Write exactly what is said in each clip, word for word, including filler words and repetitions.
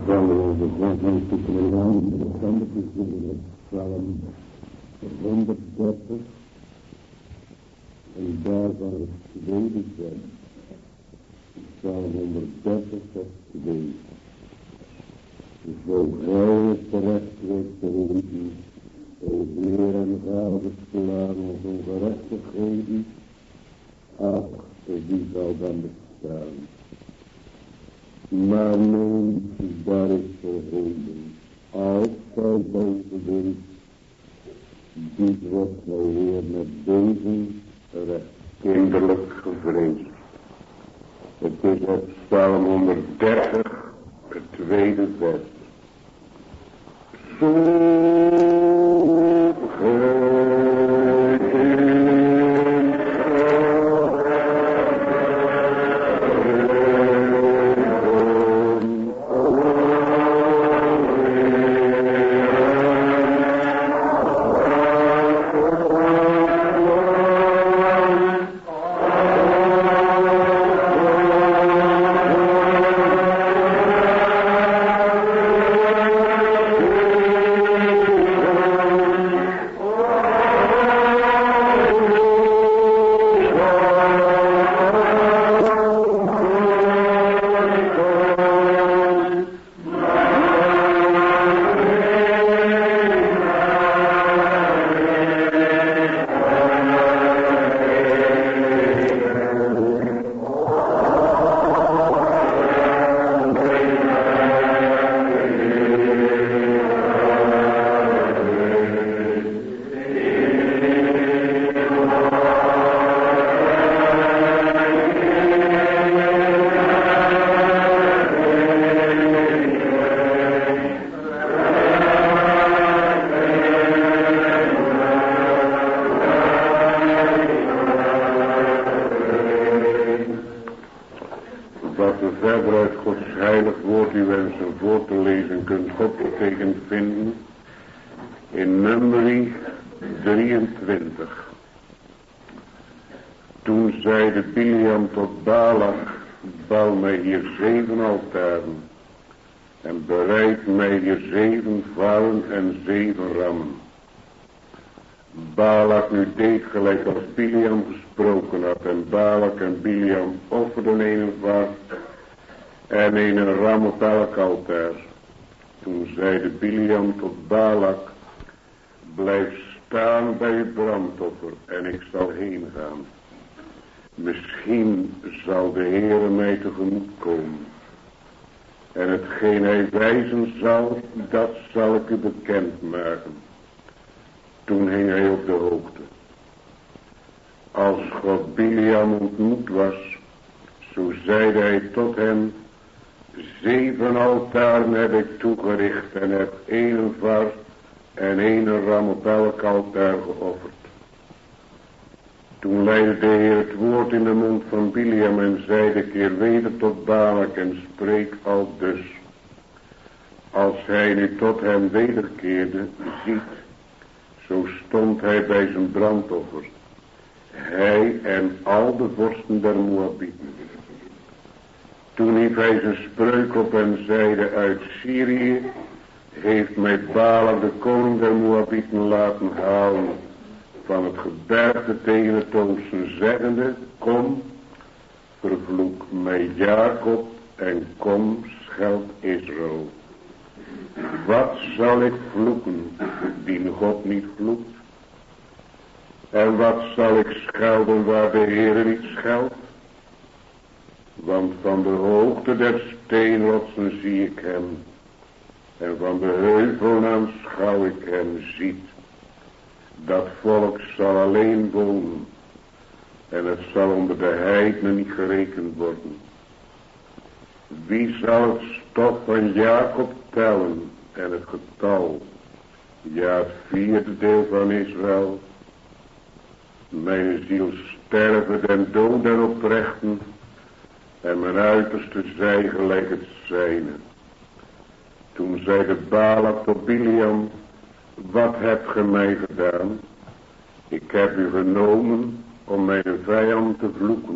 vallen we gewoon tussen de landen en de handen te zingen. Psalm honderddertig en daarvan het tweede vers. Psalm honderddertig vers twee. Zo gij terecht wordt geroepen, o Heer en gave slaan ons ongerechtigheden, ach, wie zal dan bestaan? Maar neem, daar is verholen, altijd boven wind, dit wordt mij weer met deze recht kinderlijk gevreesd. Het is het Psalm honderddertig, het tweede vers. Zo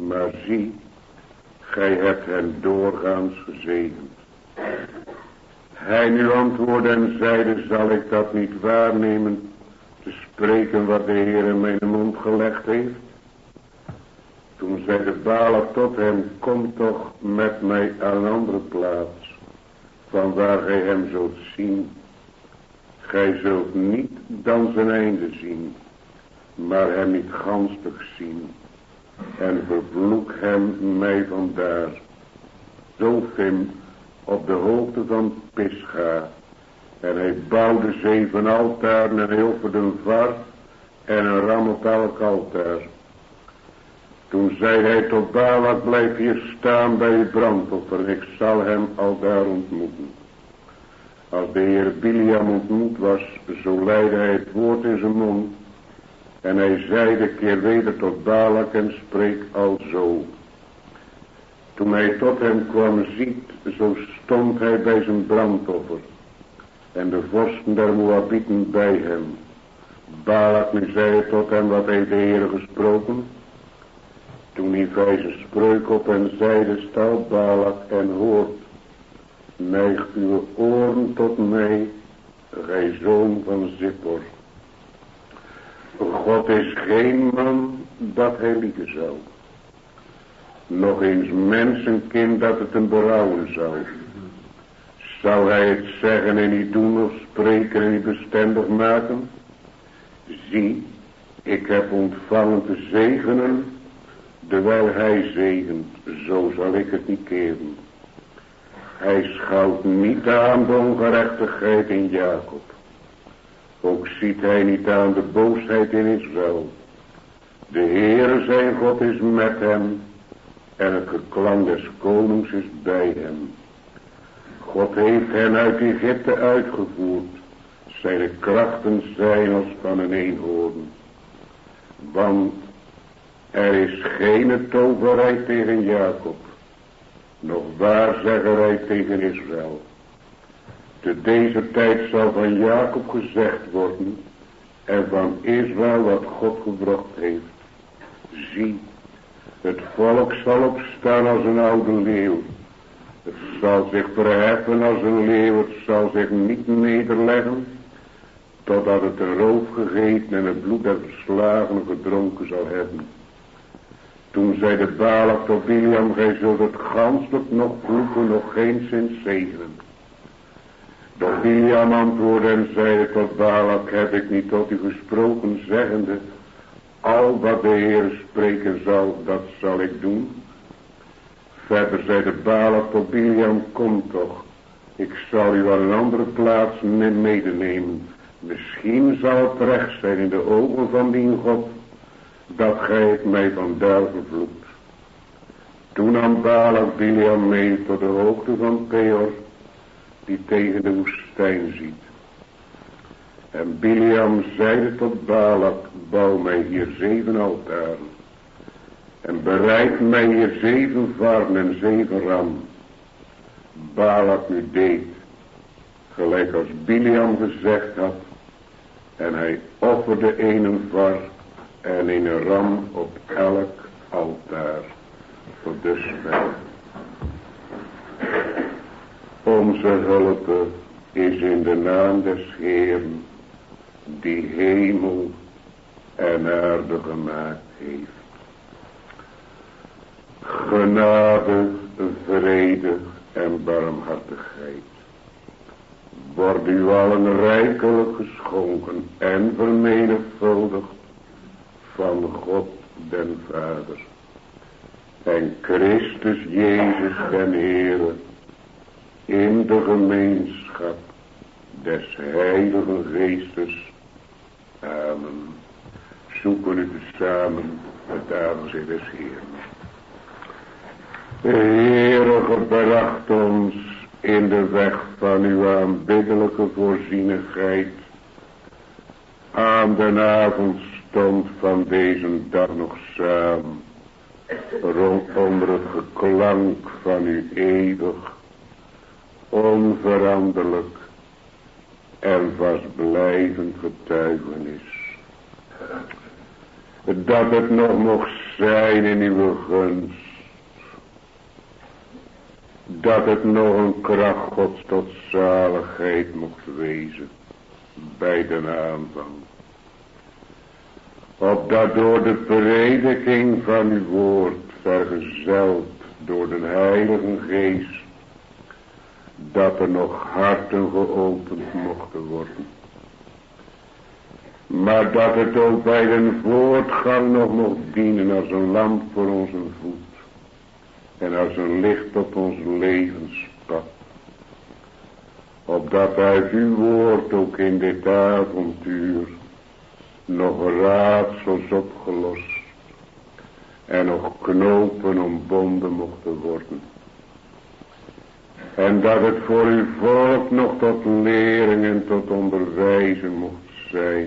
gij hebt hen doorgaans gezegend. Hij nu antwoordde en zeide, zal ik dat niet waarnemen, te spreken wat de Heer in mijn mond gelegd heeft? Toen zei de Balak tot hem, kom toch met mij aan een andere plaats, van waar gij hem zult zien. Gij zult niet dan zijn einde zien, maar hem niet ganstig zien, en vervloek hem mij vandaar. Zophim op de hoogte van Pisga, en hij bouwde zeven altaren en hij offerde een var en een ram op elk altaar. Toen zei hij tot Balak, blijf hier staan bij uw brandoffer en ik zal hem aldaar ontmoeten. Als de Heer Biliam ontmoet was, zo leidde hij het woord in zijn mond. En hij zeide, keer weder tot Balak en spreek alzo. Toen hij tot hem kwam, ziet, zo stond hij bij zijn brandoffer. En de vorsten der Moabieten bij hem. Balak nu zei tot hem, wat heeft de Heer gesproken? Toen hief hij zijn spreuk op en zeide, sta Balak en hoort. Neig uw oren tot mij, gij zoon van Zippor. God is geen man dat hij liegen zou. Nog eens mensenkind dat het hem berouwen zou. Zou hij het zeggen en niet doen of spreken en niet bestendig maken? Zie, ik heb ontvangen te zegenen, terwijl hij zegent, zo zal ik het niet keren. Hij schouwt niet aan de ongerechtigheid in Jacob. Ook ziet hij niet aan de boosheid in Israël. De Heere zijn God is met hem, en het geklank des konings is bij hem. God heeft hen uit Egypte uitgevoerd. Zijn krachten zijn als van een eenhoorn. Want er is geen toverij tegen Jacob, nog waarzeggerij tegen Israël. Te deze tijd zal van Jacob gezegd worden, en van Israël wat God gebracht heeft. Zie, het volk zal opstaan als een oude leeuw. Het zal zich verheffen als een leeuw, het zal zich niet nederleggen, totdat het de roof gegeten en het bloed der verslagenen gedronken zal hebben. Toen zei de Balak tot Biliam, gij zult het ganselijk nog vloeken, nog geenszins zegenen. Doch Biliam antwoordde en zeide tot Balak, heb ik niet tot u gesproken, zeggende, al wat de Heer spreken zal, dat zal ik doen. Verder zei de Balak tot Biliam, kom toch, ik zal u aan een andere plaats medenemen. Misschien zal het recht zijn in de ogen van die God, dat gij het mij vandaar vervloekt. Toen nam Balak Biliam mee tot de hoogte van Peor, die tegen de woestijn ziet. En Biliam zeide tot Balak, bouw mij hier zeven altaren. En bereid mij hier zeven varden en zeven ram. Balak nu deed, gelijk als Biliam gezegd had. En hij offerde een var en een ram op elk altaar. Tot dusver. Onze hulp is in de naam des Heeren, die hemel en aarde gemaakt heeft. Genade, vrede en barmhartigheid worden u allen rijkelijk geschonken en vermenigvuldigd van God den Vader en Christus Jezus den Heere in de gemeenschap des Heilige Geestes. Amen. Zoeken u samen het aangezicht des Heeren. De Heere gebracht ons in de weg van uw aanbiddelijke voorzienigheid aan de avondstond van deze dag nog samen, rondom het geklank van uw eeuwig, onveranderlijk en vastblijvend getuigenis. Dat het nog mocht zijn in uw gunst, dat het nog een kracht Gods tot zaligheid mocht wezen bij de aanvang. Opdat door de prediking van uw woord, vergezeld door de Heilige Geest, dat er nog harten geopend mochten worden. Maar dat het ook bij de voortgang nog mocht dienen als een lamp voor onze voet. En als een licht op ons levenspad. Opdat uit uw woord ook in dit avontuur nog raadsels opgelost. En nog knopen ontbonden mochten worden. En dat het voor uw volk nog tot lering en tot onderwijzen mocht zijn.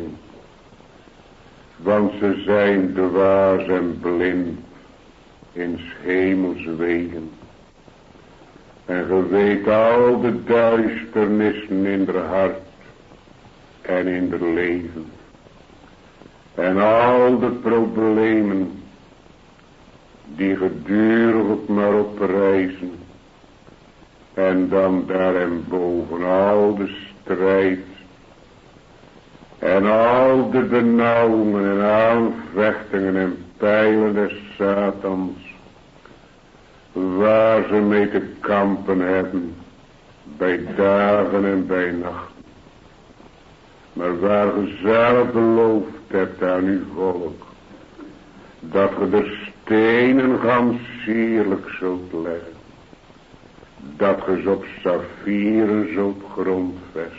Want ze zijn dwaas en blind in 's hemels wegen. En ge weet al de duisternissen in de hart en in de leven. En al de problemen die gedurig maar oprijzen. En dan daarboven al de strijd. En al de benauwingen en aanvechtingen en pijlen des Satans. Waar ze mee te kampen hebben. Bij dagen en bij nachten. Maar waar ge zelf beloofd hebt aan uw volk. Dat ge de stenen gans sierlijk zult leggen. Dat ge ze op saffieren zult grondvesten.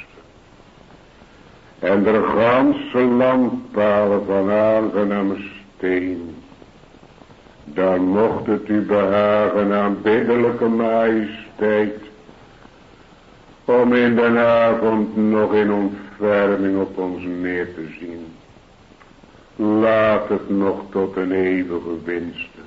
En de ganse landpalen van aangename steen. Daar mocht het u behagen aanbiddelijke majesteit. Om in de avond nog in ontferming op ons neer te zien. Laat het nog tot een eeuwige winste.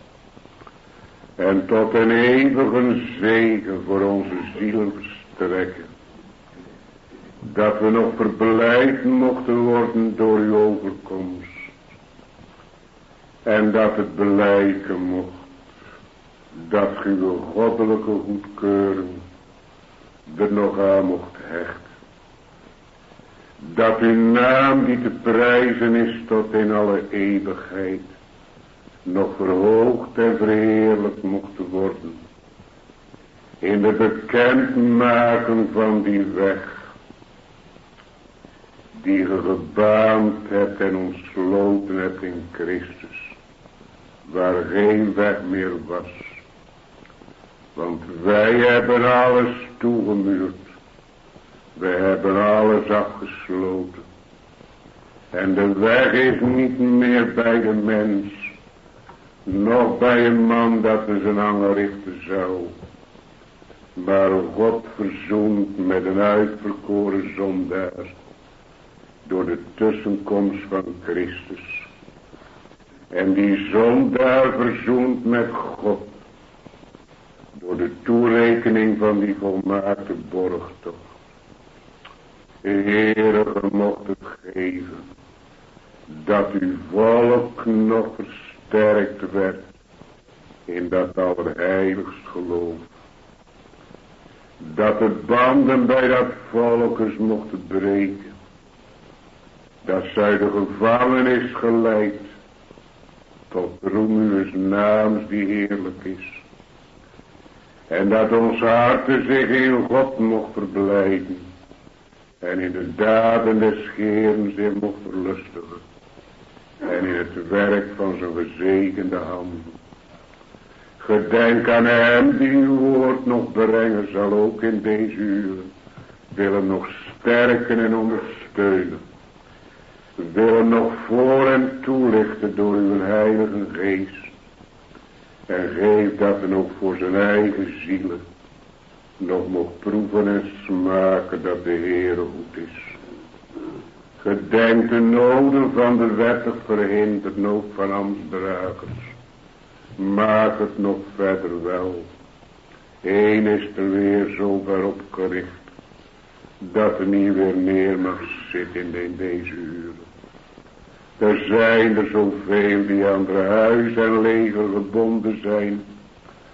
En tot een eeuwige zegen voor onze zielen verstrekken. Dat we nog verblijd mochten worden door uw overkomst. En dat het blijken mocht. Dat uw goddelijke goedkeuring er nog aan mocht hechten. Dat uw naam die te prijzen is tot in alle eeuwigheid. Nog verhoogd en verheerlijkt mocht worden. In de bekendmaken van die weg. Die ge gebaand hebt en ontsloten hebt in Christus. Waar geen weg meer was. Want wij hebben alles toegemuurd. Wij hebben alles afgesloten. En de weg is niet meer bij de mens. Nog bij een man dat er zijn anger richten zou. Maar God verzoent met een uitverkoren zondaar. Door de tussenkomst van Christus. En die zondaar verzoent met God. Door de toerekening van die volmaakte borgtocht. Heere, ge mocht het geven. Dat uw volk nog versterkt werd. In dat allerheiligst geloof. Dat de banden bij dat volk eens mochten breken. Dat zij de gevangenis geleid. Tot roem uws naams die heerlijk is. En dat ons harte zich in God mocht verblijden. En in de daden des Heeren zich mocht verlustigen. En in het werk van zijn gezegende handen. Gedenk aan hem die uw woord nog brengen zal ook in deze uren. Wil hem nog sterken en ondersteunen. Wil hem nog voor en toelichten door uw heilige geest. En geef dat hem ook voor zijn eigen zielen nog mocht proeven en smaken dat de Heere goed is. Gedenk de noden van de wettig verhinderd nood van ambtsdragers. Maak het nog verder wel. Eén is er weer zo ver opgericht. Dat er niet weer neer mag zitten in, de, in deze uren. Er zijn er zoveel die aan de huis en leger gebonden zijn.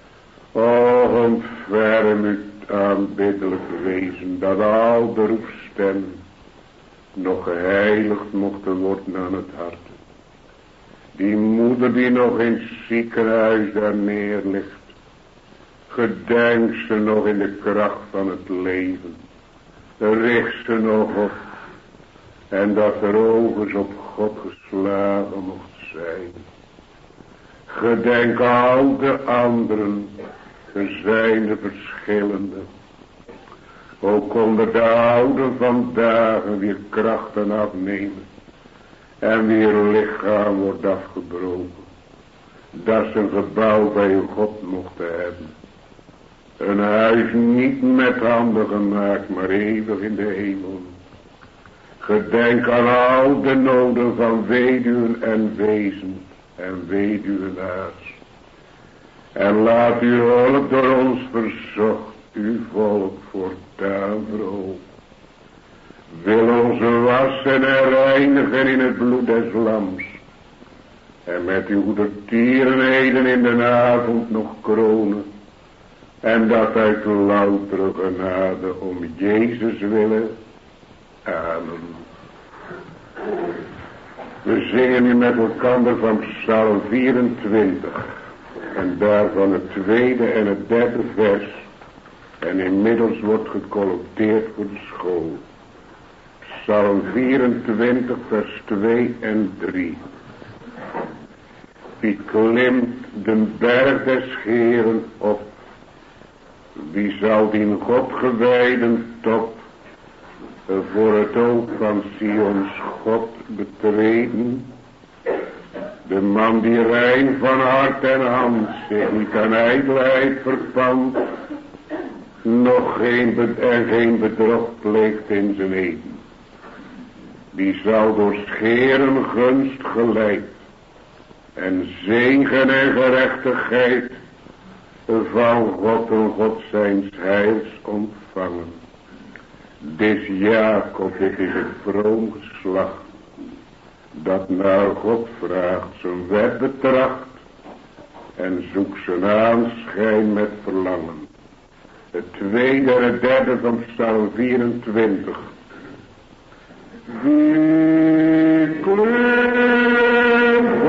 O, ontferm het aanbiddelijk wezen, dat al de roepstem nog geheiligd mochten worden aan het hart. Die moeder die nog in het ziekenhuis daar neer ligt, gedenk ze nog in de kracht van het leven. Richt ze nog op. En dat er ogen op God geslagen mocht zijn. Gedenk al de anderen, er zijn de verschillende. Ook onder de ouden vandaag weer krachten afnemen. En weer lichaam wordt afgebroken. Dat ze een gebouw bij God mochten hebben. Een huis niet met handen gemaakt, maar eeuwig in de hemel. Gedenk aan al de noden van weduwen en wezen en weduwenaars. En laat uw hulp door ons verzocht, uw volk voortaan verhoogd. Wil onze wassen en reinigen in het bloed des lams. En met uw goede tierenheden in de avond nog kronen. En dat uit loutere genade om Jezus willen. Amen. We zingen nu met elkaar van Psalm vierentwintig. En daarvan het tweede en het derde vers. En inmiddels wordt gecollecteerd voor de school. Psalm vierentwintig vers twee en drie. Wie klimt den berg des Heeren op. Wie zal die God gewijden top voor het oog van Sions God betreden. De man die rein van hart en hand zich niet aan ijdelheid verpand. Nog geen bed en geen bedrog pleegt in zijn eden. Die zal door scheren gunst geleid. En zegen en gerechtigheid van God en God zijns heils ontvangen. Dit Jacob, dit is het vroom geslacht, dat naar God vraagt, zijn wet betracht, en zoekt zijn aanschijn met verlangen. Het tweede en het derde van Psalm vierentwintig. Wie klimt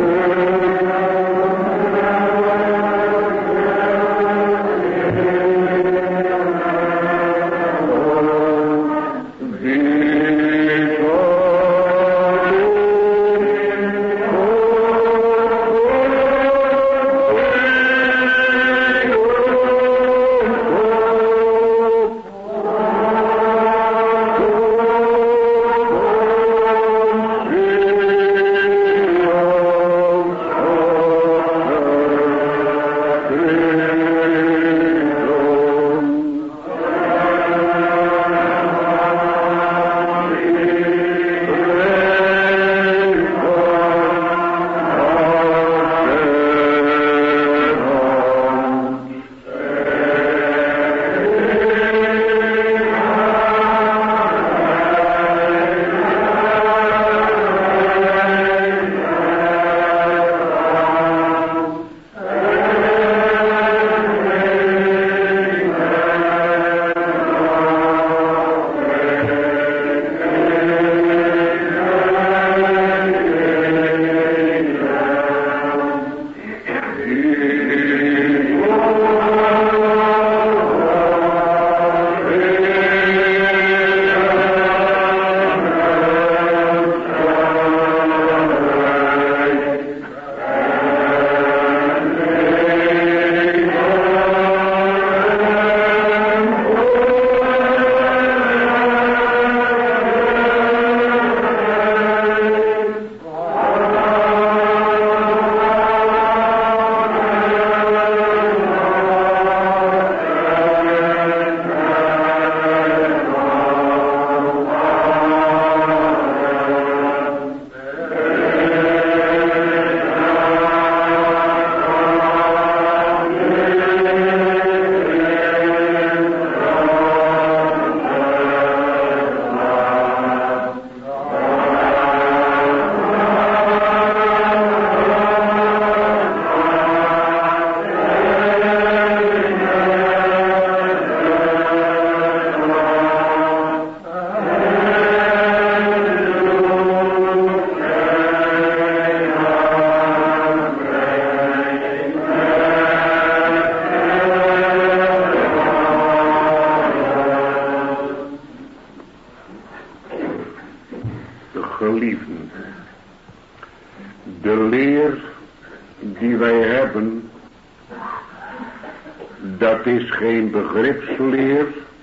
geen begripsleer,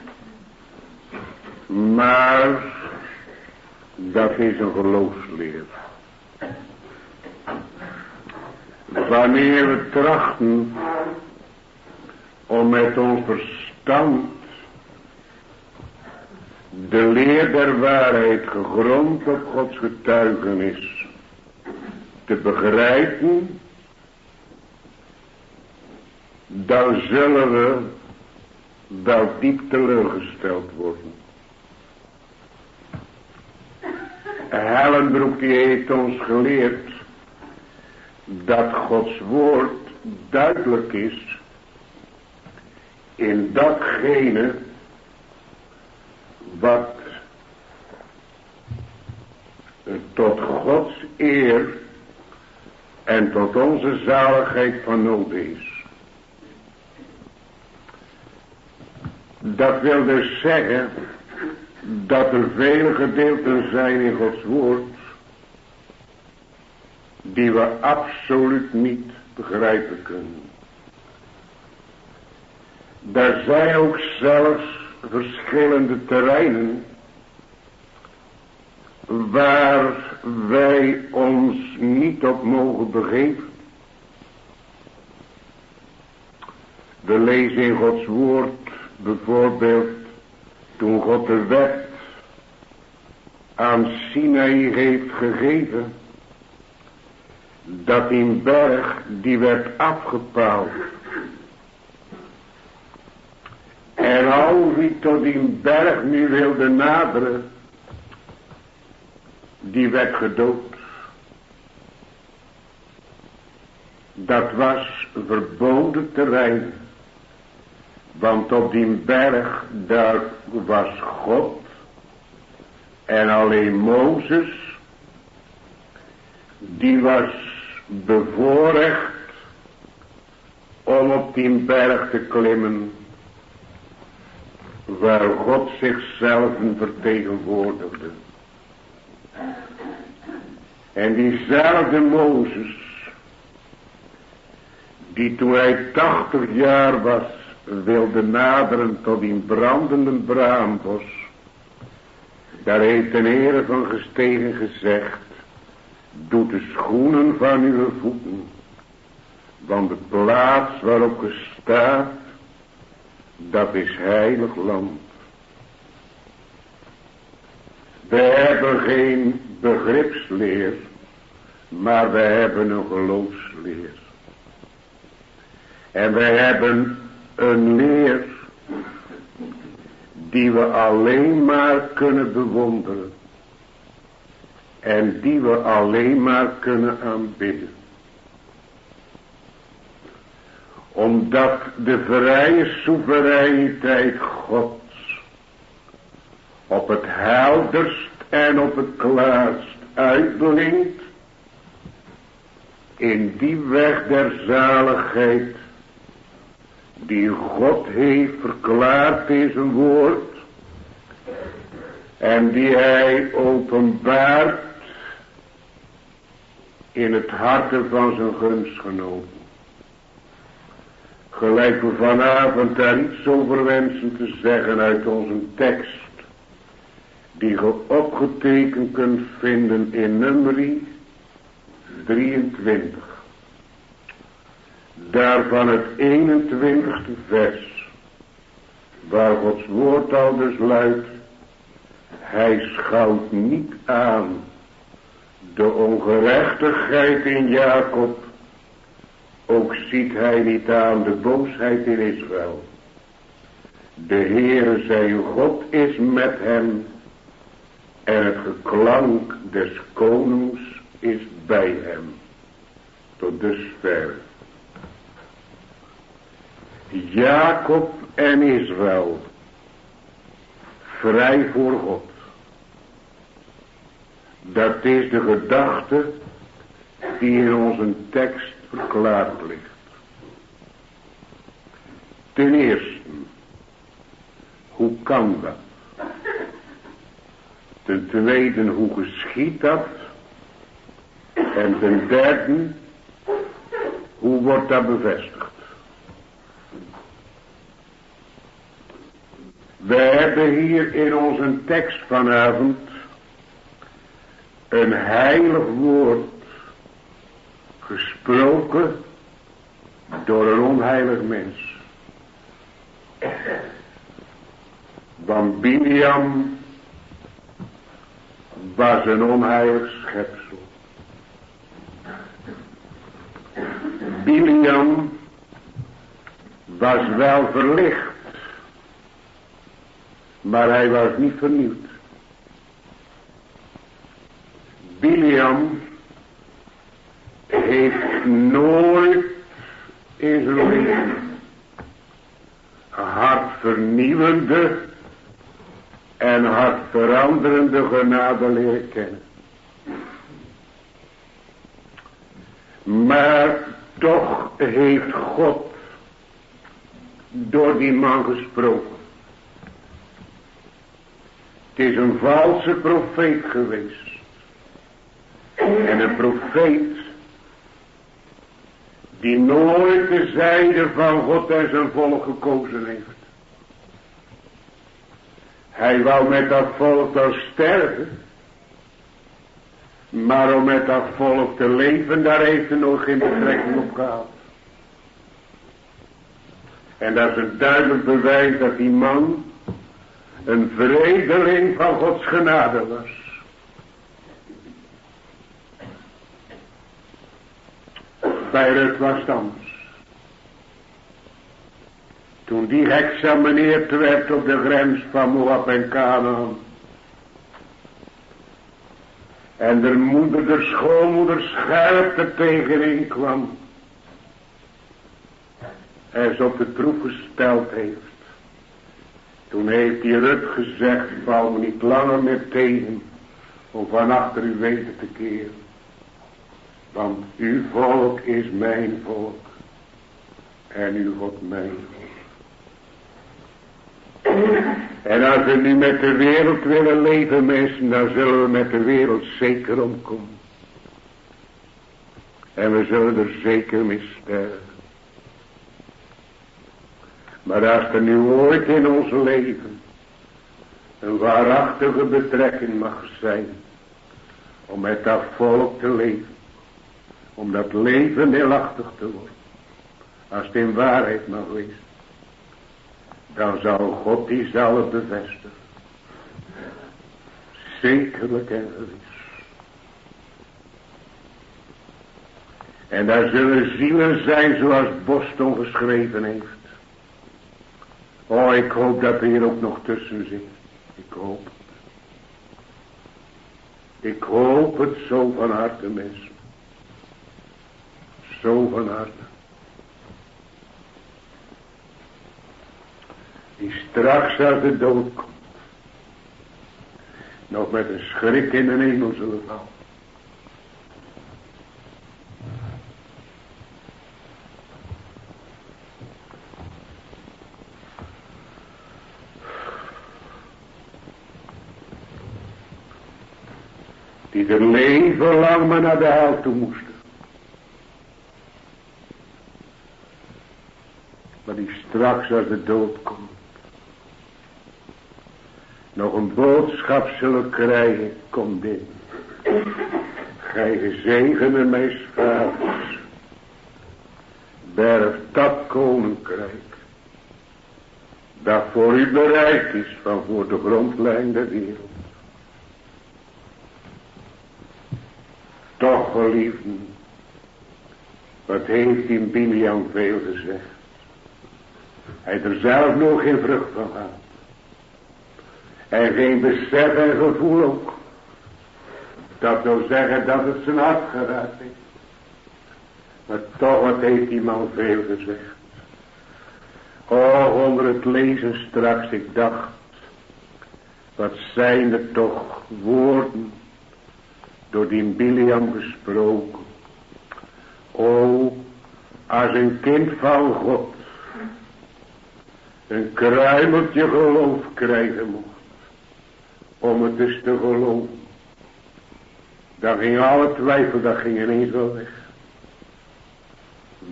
maar dat is een geloofsleer. Wanneer we trachten om met ons verstand de leer der waarheid gegrond op Gods getuigenis te begrijpen, dan zullen we wel diep teleurgesteld worden. Hellenbroek die heeft ons geleerd dat Gods woord duidelijk is in datgene wat tot Gods eer en tot onze zaligheid van nood is. Dat wil dus zeggen dat er vele gedeelten zijn in Gods woord die we absoluut niet begrijpen kunnen. Er zijn ook zelfs verschillende terreinen waar wij ons niet op mogen begeven. We lezen in Gods woord bijvoorbeeld toen God de wet aan Sinaï heeft gegeven, dat die berg die werd afgepaald. En al wie tot die berg nu wilde naderen, die werd gedood. Dat was verboden terrein. Want op die berg, daar was God en alleen Mozes, die was bevoorrecht om op die berg te klimmen, waar God zichzelf vertegenwoordigde. En diezelfde Mozes, die toen hij tachtig jaar was, wilde naderen tot die brandende braambos, daar heeft een Heere van gestegen gezegd, doe de schoenen van uw voeten, want de plaats waarop ge staat, dat is heilig land. We hebben geen begripsleer, maar we hebben een geloofsleer. En wij hebben een leer die we alleen maar kunnen bewonderen en die we alleen maar kunnen aanbidden. Omdat de vrije soevereiniteit Gods op het helderst en op het klaarst uitblinkt in die weg der zaligheid die God heeft verklaard in zijn woord en die hij openbaart in het harte van zijn gunstgenoten. Gelijk we vanavond daar iets over wensen te zeggen uit onze tekst, die je opgetekend kunt vinden in Numeri drieëntwintig. Daarvan het eenentwintigste vers, waar Gods woord al dus luidt, hij schouwt niet aan de ongerechtigheid in Jacob, ook ziet hij niet aan de boosheid in Israël. De Heere, zij uw God, is met hem en het geklank des konings is bij hem. Tot dusver. Jacob en Israël, vrij voor God. Dat is de gedachte die in onze tekst verklaard ligt. Ten eerste, hoe kan dat? Ten tweede, hoe geschiedt dat? En ten derde, hoe wordt dat bevestigd? We hebben hier in onze tekst vanavond een heilig woord gesproken door een onheilig mens. Want Biliam was een onheilig schepsel. Biliam was wel verlicht, maar hij was niet vernieuwd. Biliam heeft nooit in zijn leven hartvernieuwende en hartveranderende genade leren kennen. Maar toch heeft God door die man gesproken. Het is een valse profeet geweest. En een profeet die nooit de zijde van God en zijn volk gekozen heeft. Hij wou met dat volk wel sterven. Maar om met dat volk te leven, daar heeft hij nog geen betrekking op gehad. En dat is een duidelijk bewijs dat die man een vredeling van Gods genade was. Bij Rut was het anders. Toen die geëxamineerd werd op de grens van Moab en Canaan. En de moeder, de schoonmoeder scherp er tegenin kwam. En ze op de proef gesteld heeft. Toen heeft die Rut gezegd, val me niet langer meer tegen. Om van achter uw weten te keren. Want uw volk is mijn volk. En uw God mijn God. En als we nu met de wereld willen leven, mensen, dan zullen we met de wereld zeker omkomen. En we zullen er zeker mee sterven. Maar als er nu ooit in ons leven een waarachtige betrekking mag zijn om met dat volk te leven, om dat leven deelachtig te worden, als het in waarheid mag wezen, dan zal God die zelf bevestigen. Zekerlijk en gewis. En daar zullen zielen zijn zoals Boston geschreven heeft. Oh, ik hoop dat er hier ook nog tussen zit. Ik hoop het. Ik hoop het zo van harte, mensen. Zo van harte. Die straks uit de dood komt. Nog met een schrik in de hemel zullen vallen. Die er leven lang maar naar de hel toe moesten. Maar die straks als de dood komt. Nog een boodschap zullen krijgen. Kom dit. Gij gezegende mijn vaders. Berg dat koninkrijk. Dat voor u bereid is van voor de grondlijn der wereld. Toch, geliefden, wat heeft in Biliam veel gezegd. Hij heeft er zelf nog geen vrucht van gehad. En geen besef en gevoel ook. Dat wil zeggen dat het zijn hart geraakt heeft. Maar toch, wat heeft die man veel gezegd. Oh, onder het lezen straks, ik dacht. Wat zijn er toch woorden. Door die Biliam gesproken. O, als een kind van God een kruimeltje geloof krijgen mocht, om het dus te geloven, dan ging alle twijfel, dat ging ineens wel weg.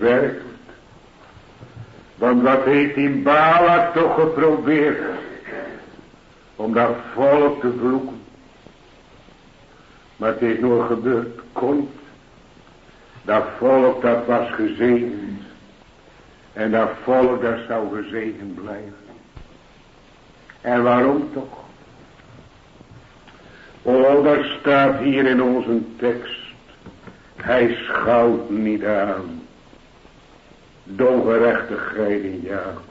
Werkelijk. Want wat heeft die Balak toch geprobeerd om dat volk te vloeken. Maar het is nooit gebeurd. Komt. Dat volk dat was gezegend. En dat volk dat zou gezegend blijven. En waarom toch? Oh, dat staat hier in onze tekst. Hij schouwt niet aan de ongerechtigheid in Jacob.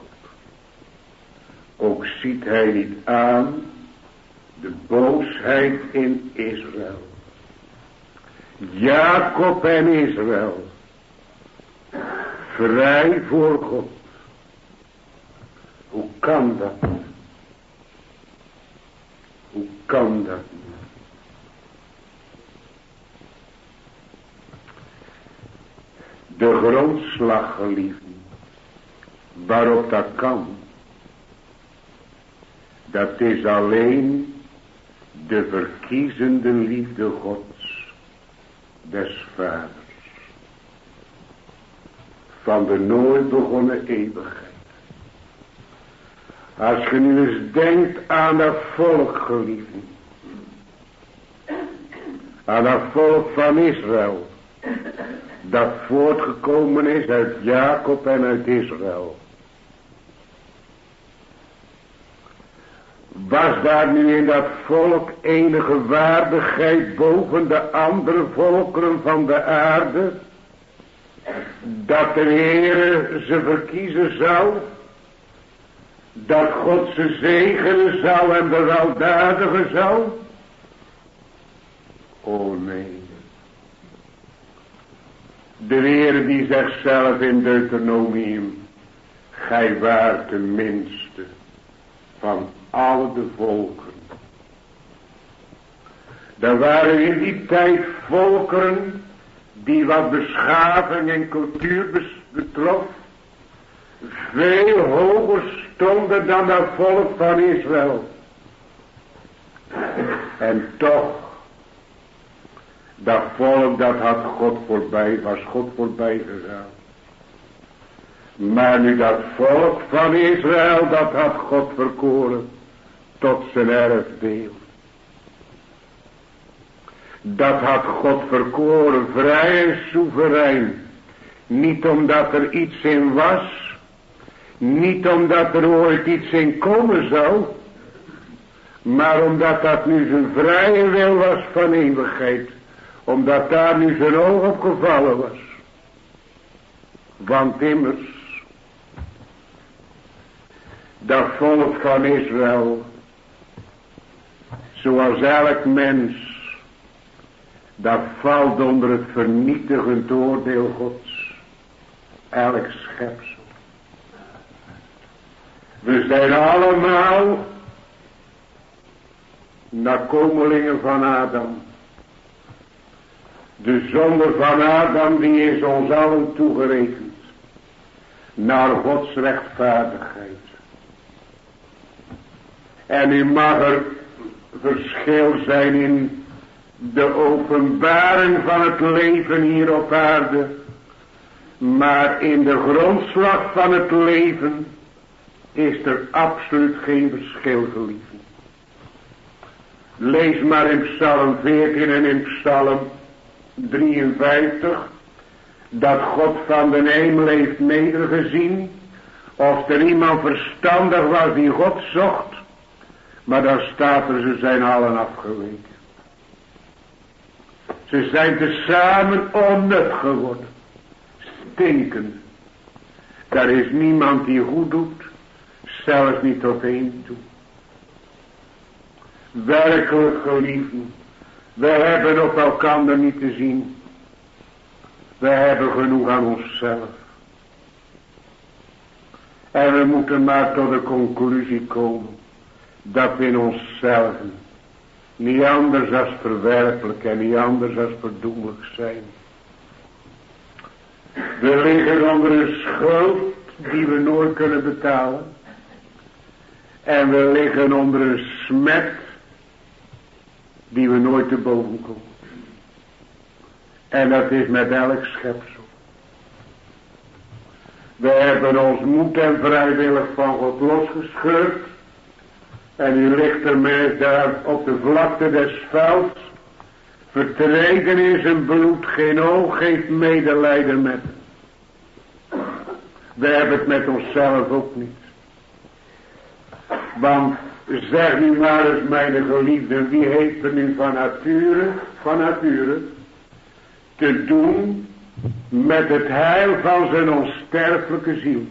Ook ziet hij niet aan de boosheid in Israël. Jacob en Israël. Vrij voor God. Hoe kan dat? Hoe kan dat? De grondslag, geliefden, waarop dat kan, dat is alleen de verkiezende liefde Gods, des Vaders, van de nooit begonnen eeuwigheid. Als je nu eens denkt aan dat volk, geliefden, aan dat volk van Israël, dat voortgekomen is uit Jacob en uit Israël. Was daar nu in dat volk enige waardigheid boven de andere volkeren van de aarde? Dat de Heere ze verkiezen zou? Dat God ze zegenen zou en de weldadige zou? O nee. De Heer die zegt zelf in Deuteronomium, gij waart de minste van alle de volken. Er waren in die tijd volkeren die wat beschaving en cultuur betrof, veel hoger stonden dan dat volk van Israël. En toch, dat volk dat had God voorbij, was God voorbij gegaan. Maar nu dat volk van Israël, dat had God verkoren tot zijn erfdeel. Dat had God verkoren, vrij en soeverein. Niet omdat er iets in was, niet omdat er ooit iets in komen zou, maar omdat dat nu zijn vrije wil was van eeuwigheid. Omdat daar nu zijn oog op gevallen was. Want immers, dat volk van Israël, zoals elk mens, dat valt onder het vernietigend oordeel Gods. Elk schepsel. We zijn allemaal nakomelingen van Adam. De zonde van Adam die is ons allen toegerekend. Naar Gods rechtvaardigheid. En nu mag er verschil zijn in de openbaring van het leven hier op aarde. Maar in de grondslag van het leven is er absoluut geen verschil, geliefden. Lees maar in Psalm veertien en in Psalm drieënvijftig. Dat God van de hemel heeft nedergezien. Of er iemand verstandig was die God zocht. Maar dan staat er, ze zijn allen afgeweken. Ze zijn tezamen onnut geworden. Stinken. Daar is niemand die goed doet. Zelfs niet tot één toe. Werkelijk, geliefden. We hebben op elkander niet te zien. We hebben genoeg aan onszelf. En we moeten maar tot de conclusie komen. Dat we in onszelf niet anders als verwerpelijk en niet anders als verdoemelijk zijn. We liggen onder een schuld die we nooit kunnen betalen. En we liggen onder een smet die we nooit te boven komen. En dat is met elk schepsel. We hebben ons moed en vrijwillig van God losgescheurd. En nu ligt er mens daar op de vlakte des velds, vertreden in zijn bloed, geen oog heeft medelijden met hem. We hebben het met onszelf ook niet. Want zeg nu maar eens, mijn geliefden, wie heeft er nu van nature, van nature, te doen met het heil van zijn onsterfelijke ziel?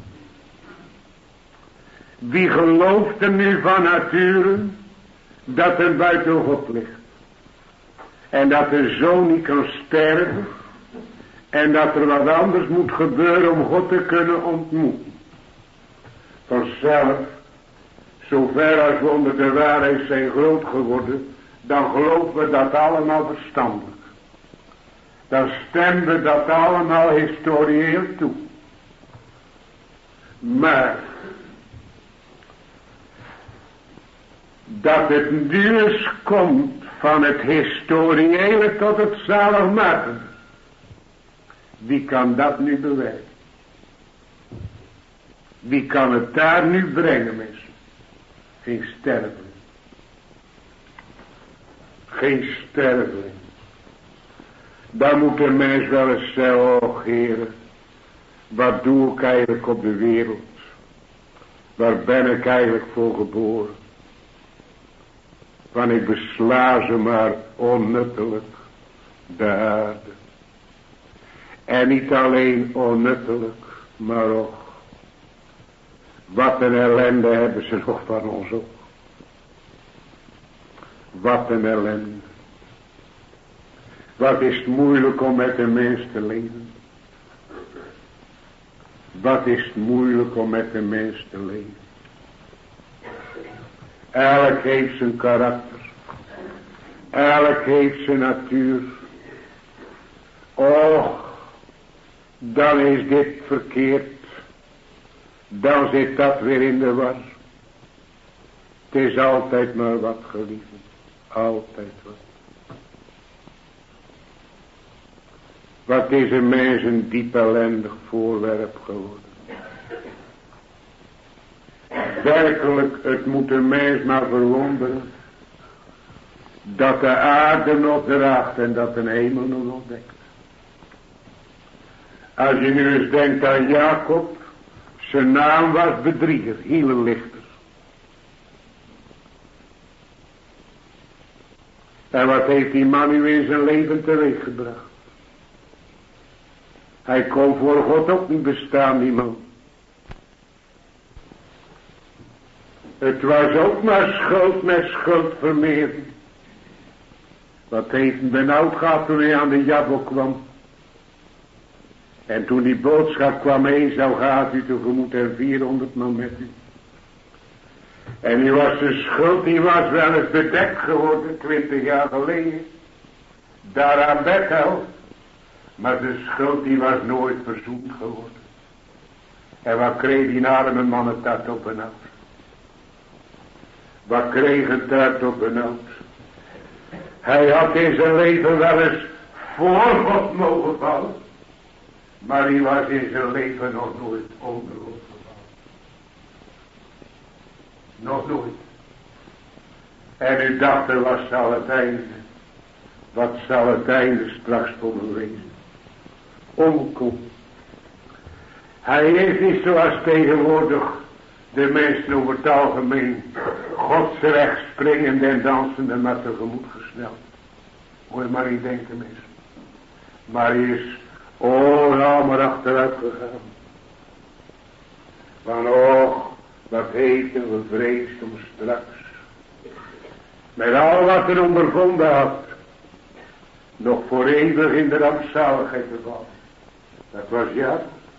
Wie gelooft er nu van nature dat er buiten God ligt? En dat de zoon niet kan sterven? En dat er wat anders moet gebeuren om God te kunnen ontmoeten? Vanzelf, zover als we onder de waarheid zijn groot geworden, dan geloven we dat allemaal verstandelijk. Dan stemmen we dat allemaal historieel toe. Maar dat het nu eens komt van het historiële tot het zaligmakende, wie kan dat nu bewijzen? Wie kan het daar nu brengen, mensen? Geen sterveling. Geen sterveling. Dan moet de mens wel eens zeggen, oh Heere, wat doe ik eigenlijk op de wereld? Waar ben ik eigenlijk voor geboren? Want ik besla ze maar onnuttelijk de aarde. En niet alleen onnuttelijk, maar ook wat een ellende hebben ze nog van ons ook. Wat een ellende. Wat is het moeilijk om met een mens te leven. Wat is het moeilijk om met een mens te leven. Elk heeft zijn karakter. Elk heeft zijn natuur. Och, dan is dit verkeerd. Dan zit dat weer in de war. Het is altijd maar wat, geliefden. Altijd wat. Wat is een mens een diep ellendig voorwerp geworden. Werkelijk, het moet een mens maar verwonderen. Dat de aarde nog draagt en dat de hemel nog ontdekt. Als je nu eens denkt aan Jacob. Zijn naam was bedrieger, hielenlichter. En wat heeft die man nu in zijn leven teweeggebracht? Hij kon voor God ook niet bestaan, die man. Het was ook maar schuld met schuld vermeerderd. Wat heeft hem benauwd gehad toen hij aan de Jabok kwam. En toen die boodschap kwam, Esau gaat u tegemoet en vierhonderd man met u. En die was de schuld, die was wel eens bedekt geworden, twintig jaar geleden. Daar aan Bethel. Maar de schuld die was nooit verzoend geworden. En wat kreeg die arme man het daar op benauwd? Wat kreeg het daar op benauwd? Hij had in zijn leven wel eens voor God mogen vallen. Maar hij was in zijn leven nog nooit onder God gevallen. Nog nooit. En u dacht, er wat zal het einde? Wat zal het einde straks voor me wezen? Omkom. Hij is niet zoals tegenwoordig de mensen over het algemeen Gods recht springend en dansende maar tegemoet gesneld. Moet je maar niet denken, mensen. Maar hij is oh, nou maar achteruit gegaan. Van och, wat heeft hem gevreesd om straks, met al wat er ondervonden had, nog voor eeuwig in de rampzaligheid te vallen. Dat was ja.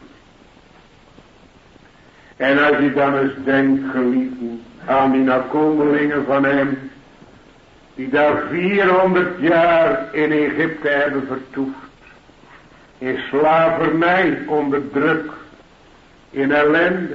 En als je dan eens denkt, geliefden, aan die nakomelingen van hem, die daar vierhonderd jaar in Egypte hebben vertoefd, in slavernij, onder druk, in ellende,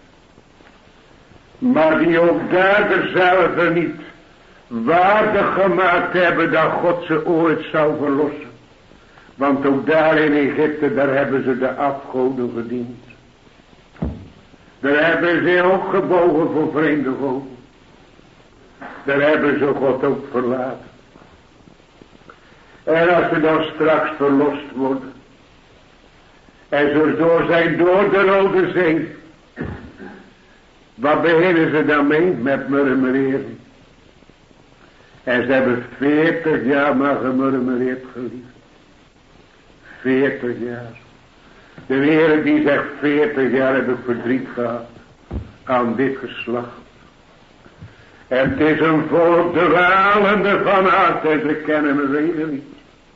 maar die ook daar dezelfde niet waardig gemaakt hebben dat God ze ooit zou verlossen. Want ook daar in Egypte, daar hebben ze de afgoden gediend. Daar hebben ze ook gebogen voor vreemde goden. Daar hebben ze God ook verlaten. En als ze dan straks verlost worden. En ze door zijn door de Rode Zee. Wat beginnen ze dan mee? Met murmureren. En ze hebben veertig jaar maar gemurmureerd, geliefd. Veertig jaar. De Heer die zegt, veertig jaar heb ik verdriet gehad aan dit geslacht. En het is een volk dwalende van hart en ze kennen mijn reden niet.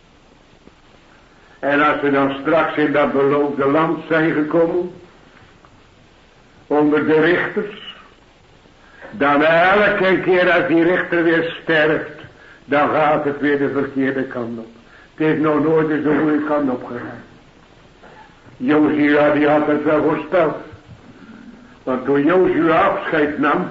En als ze dan straks in dat beloofde land zijn gekomen, onder de richters, dan elke keer als die richter weer sterft, dan gaat het weer de verkeerde kant op. Het is nog nooit eens de goede kant op gegaan. Jozua die had het wel voorspeld. Want toen Jozua afscheid nam,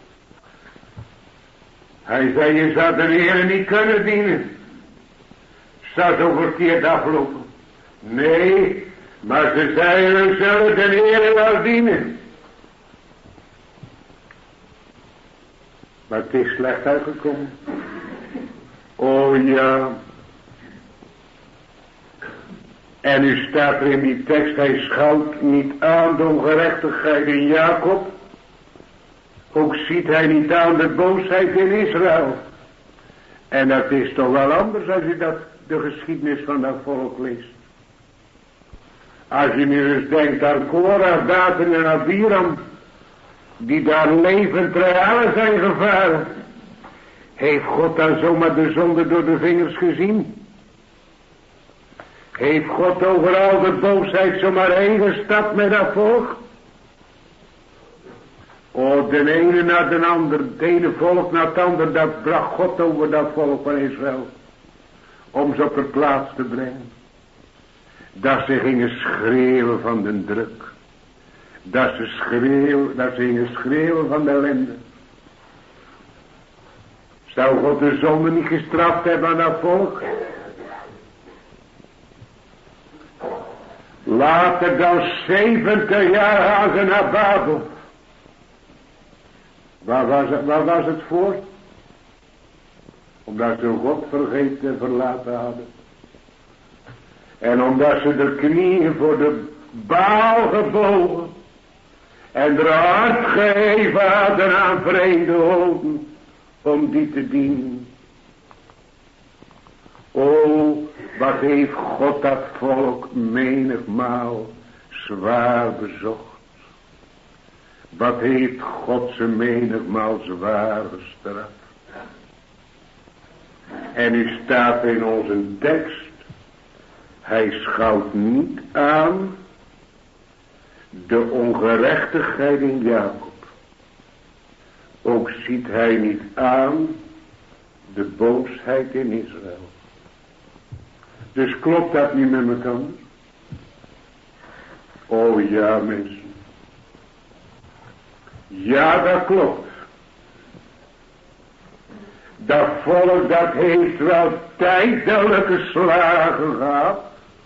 hij zei, je zou de Heer niet kunnen dienen. Zou zo verkeerd aflopen. Nee, maar ze zeiden, we zullen de Heer wel dienen. Maar het is slecht uitgekomen. Oh ja. En nu staat er in die tekst, hij schouwt niet aan de ongerechtigheid in Jacob. Ook ziet hij niet aan de boosheid in Israël. En dat is toch wel anders als je dat, de geschiedenis van dat volk leest. Als je nu eens denkt aan Korah, Dathan en Abiram, die daar levend realen zijn gevaren. Heeft God dan zomaar de zonde door de vingers gezien? Heeft God overal de boosheid zomaar heen gestapt met dat volk? Oh, de ene na de ander, het ene volk na het ander, dat bracht God over dat volk van Israël. Om ze op de plaats te brengen. Dat ze gingen schreeuwen van de druk. Dat ze schreeuwen, dat ze gingen schreeuwen van de ellende. Zou God de zonde niet gestraft hebben aan dat volk? Later dan zeventig jaar gaan ze naar Babel. Waar was het, waar was het voor? Omdat ze God vergeten en verlaten hadden. En omdat ze de knieën voor de Baal gebogen. En er hart gegeven hadden aan vreemde hoden. Om die te dienen. O, wat heeft God dat volk menigmaal zwaar bezocht. Wat heeft God ze menigmaal zwaar gestraft. En u staat in onze tekst. Hij schouwt niet aan de ongerechtigheid in Jacob. Ook ziet hij niet aan de boosheid in Israël. Dus klopt dat niet met elkaar? Oh ja, mensen. Ja, dat klopt. Dat volk dat heeft wel tijdelijke slagen gehad.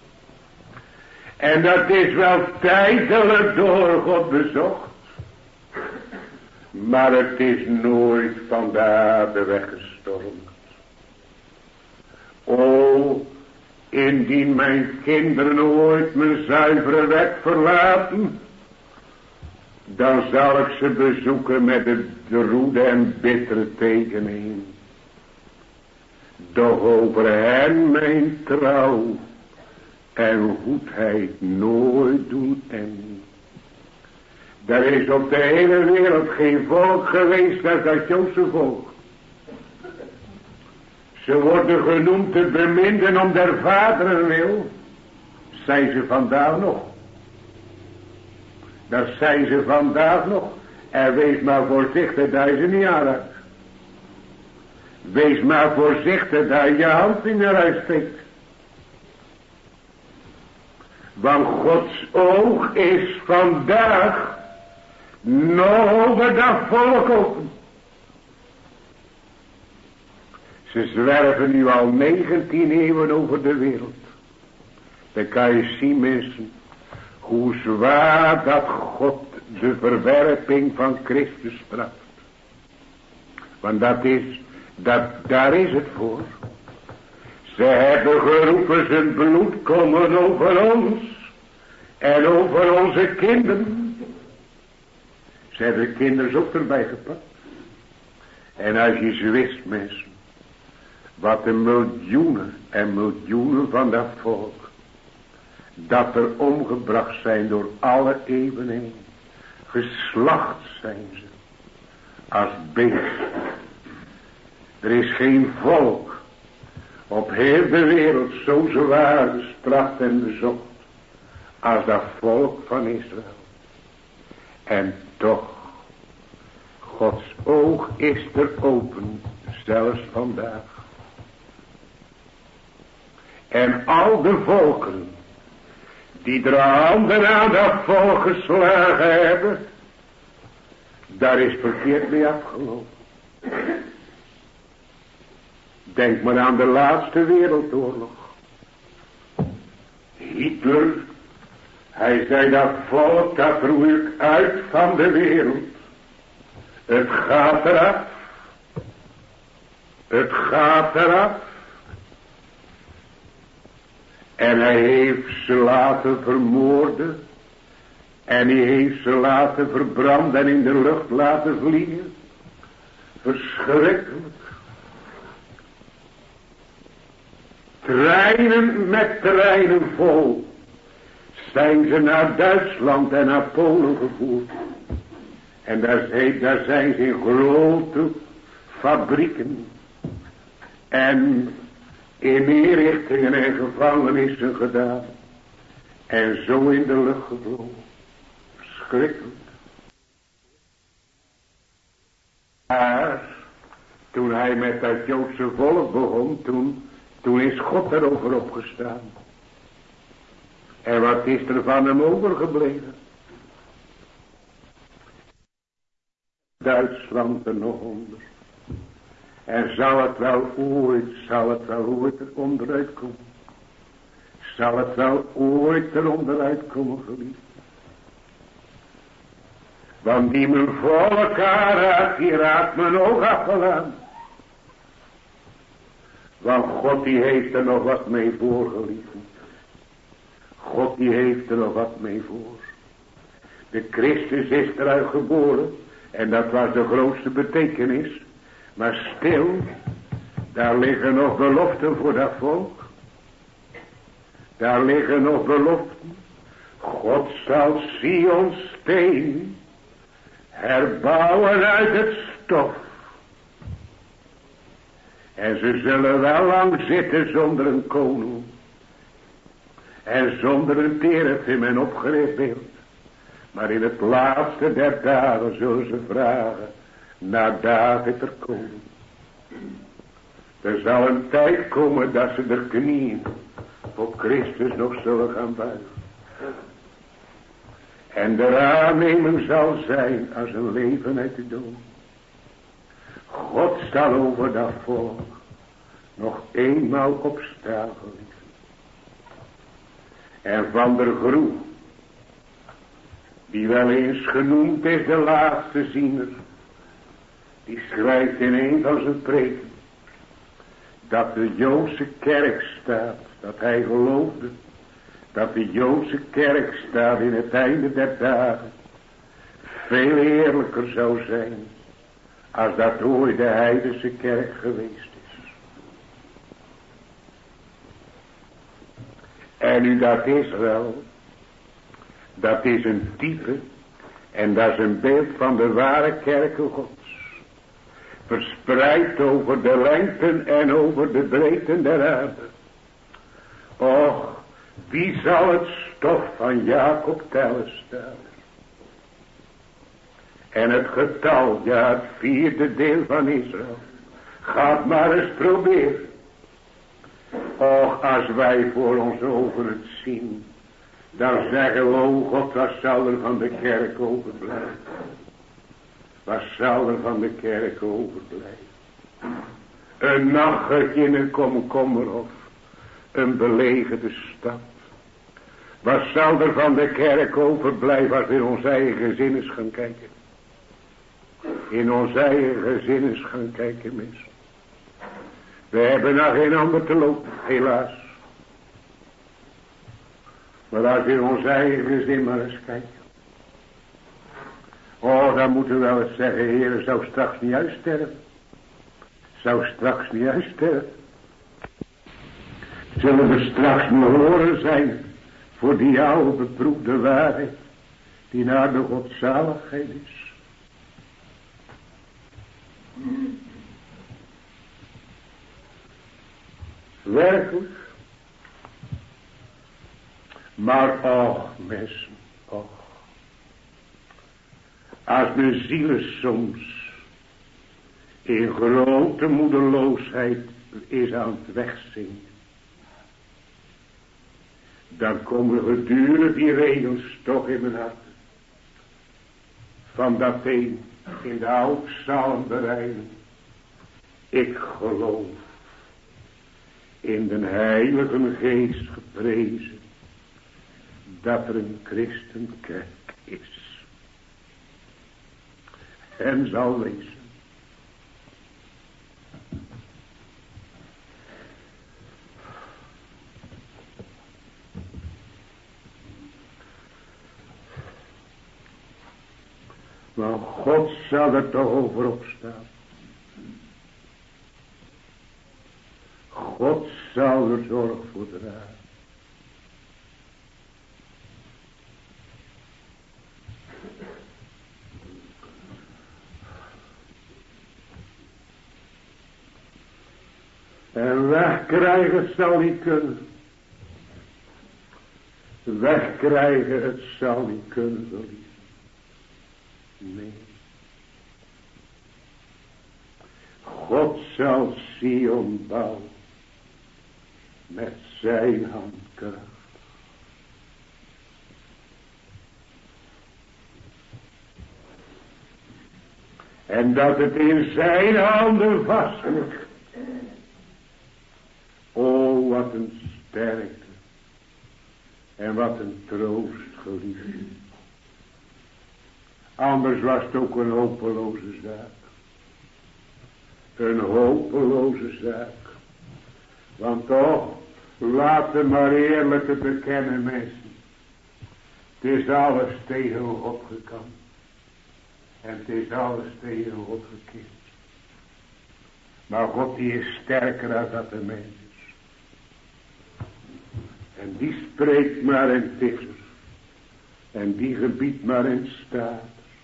En dat is wel tijdelijk door God bezocht. Maar het is nooit van de aarde weggestormd. O, indien mijn kinderen ooit mijn zuivere wet verlaten, dan zal ik ze bezoeken met de, de roede en bittere tekening. Doch over hen mijn trouw en goedheid nooit doen en. Er is op de hele wereld geen volk geweest als dat Joodse volk. Ze worden genoemd te beminden om der vaderen wil. Zijn ze vandaag nog. Dat zijn ze vandaag nog. En wees maar voorzichtig dat je ze niet aanraakt. Wees maar voorzichtig dat je je handvinger uitsteekt. Want Gods oog is vandaag nog over dat volk open. Ze zwerven nu al negentien eeuwen over de wereld. Dan kan je zien, mensen, hoe zwaar dat God de verwerping van Christus straft. Want dat is, dat, daar is het voor. Ze hebben geroepen, zijn bloed komen over ons en over onze kinderen. Ze hebben de kinderen ook erbij gepakt. En als je ze wist, mensen, wat de miljoenen en miljoenen van dat volk, dat er omgebracht zijn door alle eeuwen heen, geslacht zijn ze, als beesten. Er is geen volk op heel de wereld zo zwaar gestraft en bezocht als dat volk van Israël. En toch, Gods oog is er open, zelfs vandaag. En al de volken die er handen aan dat volk geslagen hebben, daar is verkeerd mee afgelopen. Denk maar aan de laatste wereldoorlog. Hitler, hij zei dat volk, dat roei ik uit van de wereld. Het gaat eraf. Het gaat eraf. En hij heeft ze laten vermoorden. En hij heeft ze laten verbranden en in de lucht laten vliegen. Verschrikkelijk. Treinen met treinen vol zijn ze naar Duitsland en naar Polen gevoerd. En daar, daar zijn ze in grote fabrieken en in inrichtingen en gevangenissen gedaan. En zo in de lucht gevlogen. Verschrikkelijk. Maar toen hij met dat Joodse volk begon, toen, toen is God erover opgestaan. En wat is er van hem overgebleven? Duitsland er nog onder. En zal het wel ooit, zal het wel ooit er onderuit komen. Zal het wel ooit er onderuit komen, geliefd. Want die mijn volk aanraakt, die raakt mijn oog afgelaan. Want God die heeft er nog wat mee voor, geliefd. God die heeft er nog wat mee voor. De Christus is eruit geboren. En dat was de grootste betekenis. Maar stil, daar liggen nog beloften voor dat volk. Daar liggen nog beloften. God zal Sion steen herbouwen uit het stof. En ze zullen wel lang zitten zonder een koning. En zonder een terafim en opgericht beeld. Maar in het laatste der dagen zullen ze vragen naar David er komen. Er zal een tijd komen dat ze de knieën voor Christus nog zullen gaan buigen. En de aanneming zal zijn als een leven uit de dood. God zal over dat volk nog eenmaal opstaan, geliefd. En van der Groe, die wel eens genoemd is de laatste ziener, die schrijft in een van zijn preken dat de Joodse kerk staat, dat hij geloofde dat de Joodse kerk staat in het einde der dagen veel eerlijker zou zijn als dat ooit de heidense kerk geweest is. En nu dat Israël, dat is een type en dat is een beeld van de ware kerken Gods. Verspreid over de lengten en over de breedten der aarde. Och, wie zal het stof van Jacob tellen staan? En het getal, ja het vierde deel van Israël. Gaat maar eens proberen. Och, als wij voor onze ogen het zien, dan zeggen we, oh God, wat zal er van de kerk overblijven? Wat zal er van de kerk overblijven? Een nachtje in een komkommerhof, een belegerde stad. Wat zal er van de kerk overblijven als we in ons eigen gezin eens gaan kijken? in ons eigen gezin eens gaan kijken, mensen. We hebben naar geen ander te lopen, helaas. Maar als we in ons eigen gezin maar eens kijken. Oh, dan moeten we wel eens zeggen, Heer, zou straks niet uitsterven. Zou straks niet uitsterven. Zullen we straks nog horen zijn voor die oude beproefde waarheid die naar de godzaligheid is. Werkelijk. Maar och, mensen, och. Als mijn ziel soms in grote moedeloosheid is aan het wegzinken, dan komen gedurende die regels toch in mijn hart. Van dat een in de oude psalm bereiden. Ik geloof in de Heilige Geest geprezen dat er een christenkerk is. En zal wezen. Maar God zal er toch over opstaan. God zal er zorg voor dragen. En wegkrijgen zal niet kunnen. Wegkrijgen het zal niet kunnen, geliefd. Nee. God zal Sion bouwen met zijn handkracht. En dat het in zijn handen vast ligt. O, wat een sterkte. En wat een troost, geliefd. Anders was het ook een hopeloze zaak. Een hopeloze zaak. Want toch, laten maar eerlijk te bekennen, mensen. Het is alles tegen God gekomen. En het is alles tegen God gekeerd. Maar God die is sterker dan dat de mens is. En die spreekt maar en het is er. En die gebiedt maar en staat.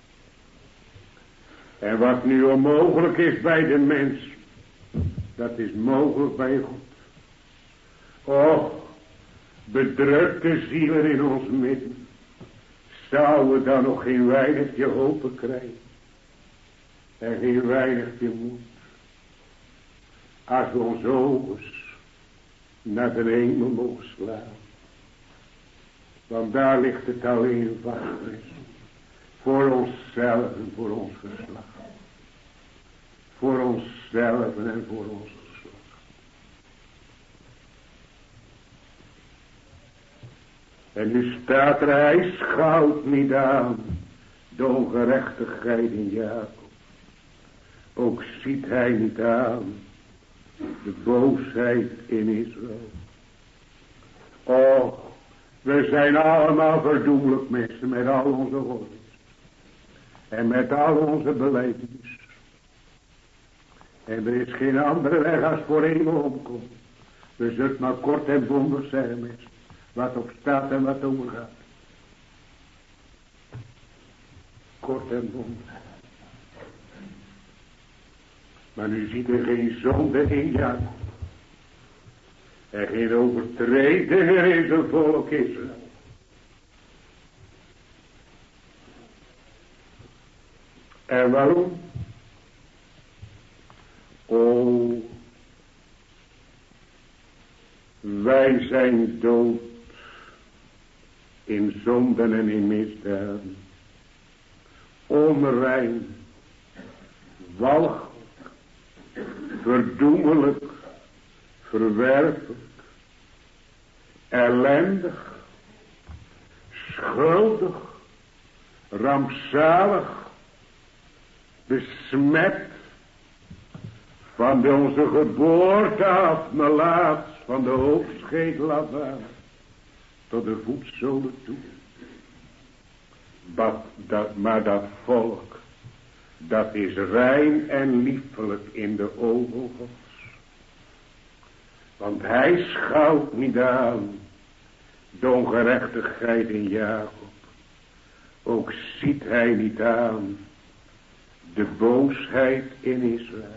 En wat nu onmogelijk is bij de mens, dat is mogelijk bij God. Och, bedrukte zielen in ons midden, zouden we dan nog geen weinigje hoop krijgen. En geen weinigje moed. Als we onze ogen naar de hemel mogen slaan. Want daar ligt het alleen vast. Voor onszelf en voor ons geslacht. Voor onszelf en voor ons geslacht. En nu staat er, hij schouwt niet aan de ongerechtigheid in Jacob. Ook ziet hij niet aan de boosheid in Israël. Och, we zijn allemaal verdoemelijk mensen met al onze woorden. En met al onze belijdenis. En er is geen andere weg als voor hemel omkomen. We zullen maar kort en bondig zeggen, mensen. Wat op staat en wat overgaat. Kort en bondig. Maar nu ziet er geen zonde in Jacob. En geen overtrediger in zijn volk Israël. En waarom? O, wij zijn dood in zonden en in misdaden. Onrein, walgelijk, verdoemelijk, verwerpelijk, ellendig, schuldig, rampzalig, besmet van de onze geboorte af, maar laatst van de hoofdschedel af aan, tot de voetzolen toe. Dat, dat, maar dat volk, dat is rein en liefelijk in de ogen Gods. Want hij schouwt niet aan de ongerechtigheid in Jacob. Ook ziet hij niet aan de boosheid in Israël.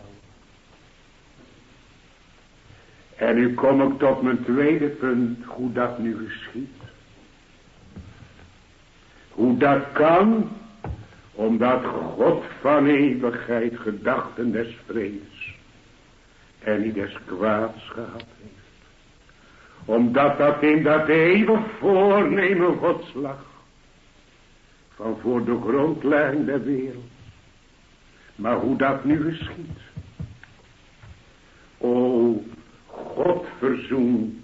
En nu kom ik tot mijn tweede punt, hoe dat nu geschiet. Hoe dat kan, omdat God van eeuwigheid gedachten des vredes en niet des kwaads gehad heeft. Omdat dat in dat eeuwig voornemen Gods lag, van voor de grondlegging der wereld. Maar hoe dat nu geschiet. O, God verzoent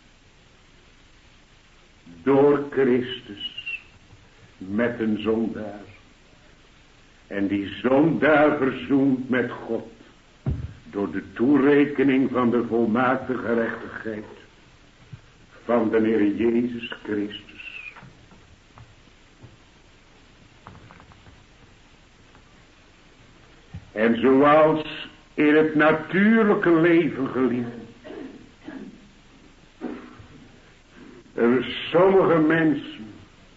door Christus met een zondaar. En die zondaar verzoent met God door de toerekening van de volmaakte gerechtigheid van de Heer Jezus Christus. En zoals in het natuurlijke leven geliefd, er sommige mensen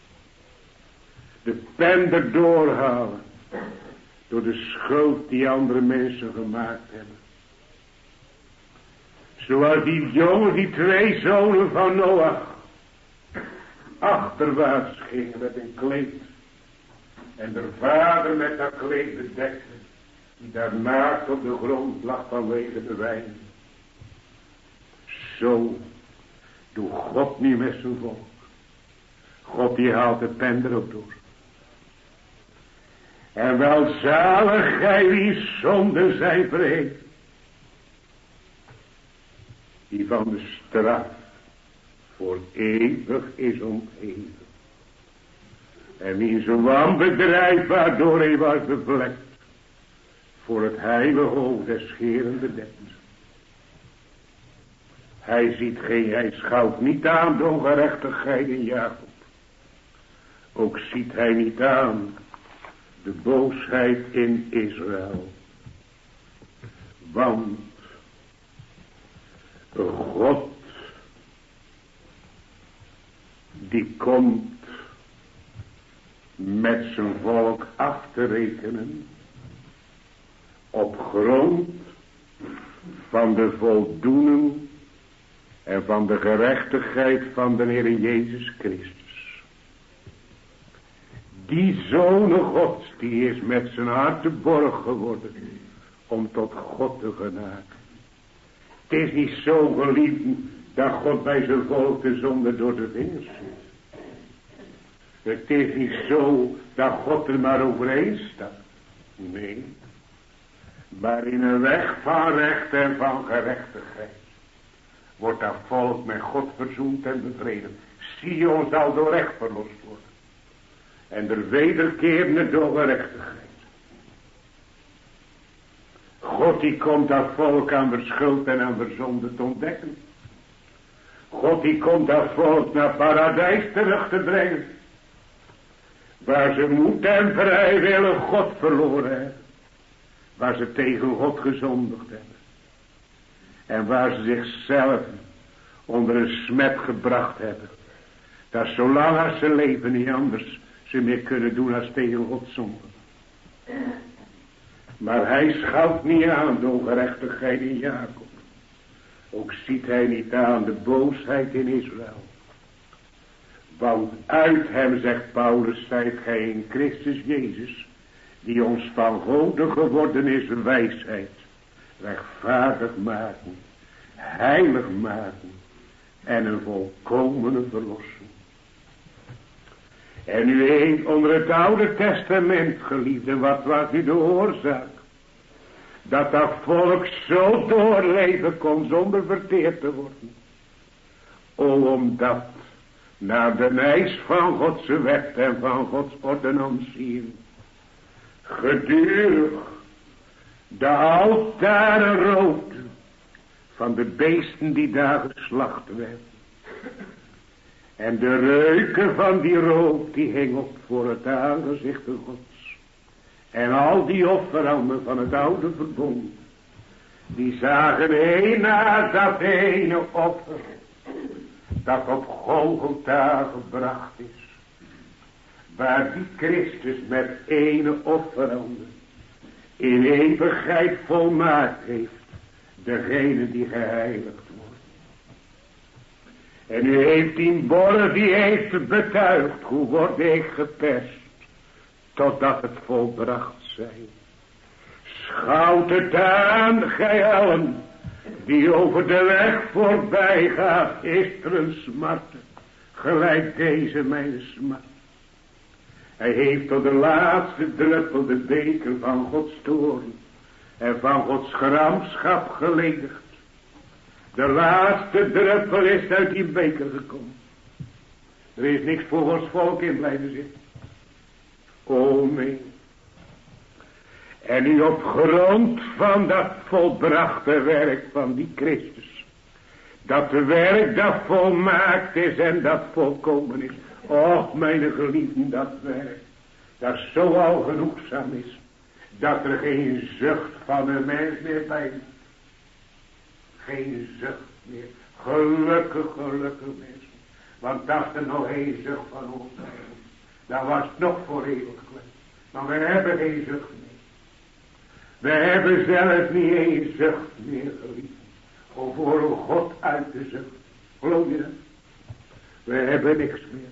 de pen erdoor halen door de schuld die andere mensen gemaakt hebben. Zoals die jongen, die twee zonen van Noach, achterwaarts gingen met een kleed. En de vader met dat kleed bedekte, die daar naakt op de grond lag vanwege de wijn. Zo doet God nu met zijn volk. God die haalt de pen er ook door. En welzalig gij wie zonden zijn verheven, die van de straf voor eeuwig is omgeven. En wie zijn wanbedrijf waardoor hij was bevlekt, voor het heilige hoofd des Heeren bedekt. Hij ziet geen, hij schouwt niet aan de ongerechtigheid in Jacob. Ook ziet hij niet aan de boosheid in Israël. Want God, die komt met zijn volk af te rekenen op grond van de voldoening en van de gerechtigheid van de Heer Jezus Christus. Die Zoon Gods, die is met zijn hart te borg geworden om tot God te genaken. Het is niet zo, geliefden, dat God bij zijn volk de zonde door de vingers ziet. Het is niet zo dat God er maar overheen staat. Nee. Maar in een weg van recht en van gerechtigheid wordt dat volk met God verzoend en bevredigd. Sion zal door recht verlost worden. En de wederkerende door gerechtigheid. God die komt dat volk aan verschuld en aan verzonde te ontdekken. God die komt dat volk naar paradijs terug te brengen. Waar ze moed en vrijwillig God verloren hebben. Waar ze tegen God gezondigd hebben. En waar ze zichzelf onder een smet gebracht hebben. Dat zolang als ze leven niet anders ze meer kunnen doen als tegen God zondigen. Maar hij schouwt niet aan de ongerechtigheid in Jacob. Ook ziet hij niet aan de boosheid in Israël. Want uit hem, zegt Paulus, zijt gij in Christus Jezus, die ons van Gode geworden is, wijsheid, rechtvaardig maken, heilig maken en een volkomene verlossing. En u heeft onder het Oude Testament, geliefden, wat was nu de oorzaak? Dat dat volk zo doorleven kon zonder verteerd te worden. O, omdat naar de eis van Gods wet en van Gods ordonnantie gedurig De altaren rookten van de beesten die daar geslacht werden. En de reuken van die rook die hing op voor het aangezicht Gods. En al die offeranden van het oude verbond, die zagen een na dat ene offer dat op Golgotha gebracht is. Waar die Christus met ene offerande in eeuwigheid volmaakt heeft. Degene die geheiligd wordt. En u heeft die borre die heeft betuigd. Hoe word ik gepest. Totdat het volbracht zij. Schouwt het aan, gij allen. Die over de weg voorbij gaat. Is er een smarte. Gelijk deze mijn smart. Hij heeft tot de laatste druppel de beker van Gods toorn en van Gods gramschap geledigd. De laatste druppel is uit die beker gekomen. Er is niks voor Gods volk in blijven zitten. O nee. En nu op grond van dat volbrachte werk van die Christus. Dat de werk dat volmaakt is en dat volkomen is. Och, mijn geliefden, dat werk, dat zo al genoegzaam is, dat er geen zucht van een mens meer bij is. Geen zucht meer. Gelukkig, gelukkig mensen. Want dat er nog geen zucht van ons zijn, dat was nog voor eeuwig geweest. Maar we hebben geen zucht meer. We hebben zelfs niet eens zucht meer, geliefden. Om voor God uit te zuchten. Geloof je dat? We hebben niks meer.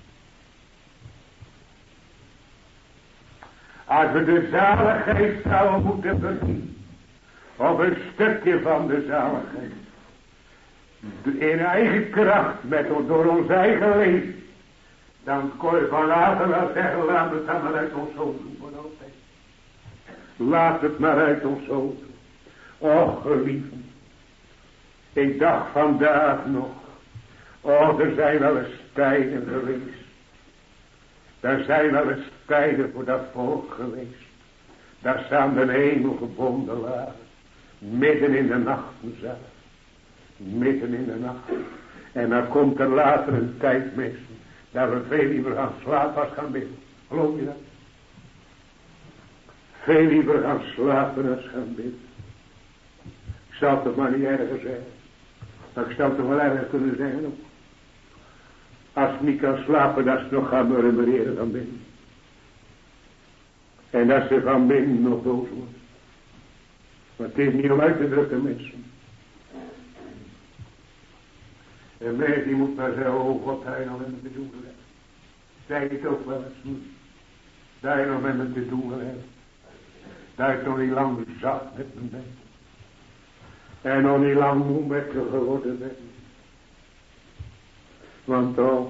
Als we de zaligheid zouden moeten verdienen. Of een stukje van de zaligheid. In eigen kracht. Met, door ons eigen leven. Dan kon je van later wel zeggen. Laat het dan maar uit ons hoofd doen. Voor altijd. Laat het maar uit ons hoofd doen. Och geliefden. Ik dacht vandaag nog. Oh, er zijn wel eens tijden geweest. Er zijn wel eens tijden voor dat volk geweest. Daar staan de hemel gebonden lagen. Midden in de nacht zelf. Midden in de nacht. En dan komt er later een tijd, mensen. Dat we veel liever gaan slapen als gaan bidden. Geloof je dat? Veel liever gaan slapen als gaan bidden. Ik zal het toch maar niet erger zeggen. Maar ik zou het toch wel erger kunnen zeggen ook. Als ze niet kan slapen, dat ze nog gaan murmureren van binnen. En dat ze van binnen nog boos worden. Maar het is niet om uit te drukken, mensen. En mensen die moet maar zeggen, oh God, hij nog met me te doen hebben. Zij het ook wel eens niet. Dat hij nog met me te doen hebben. Dat hij nog niet lang zat met me bent. En nog niet lang moe met je geworden bent. Want toch,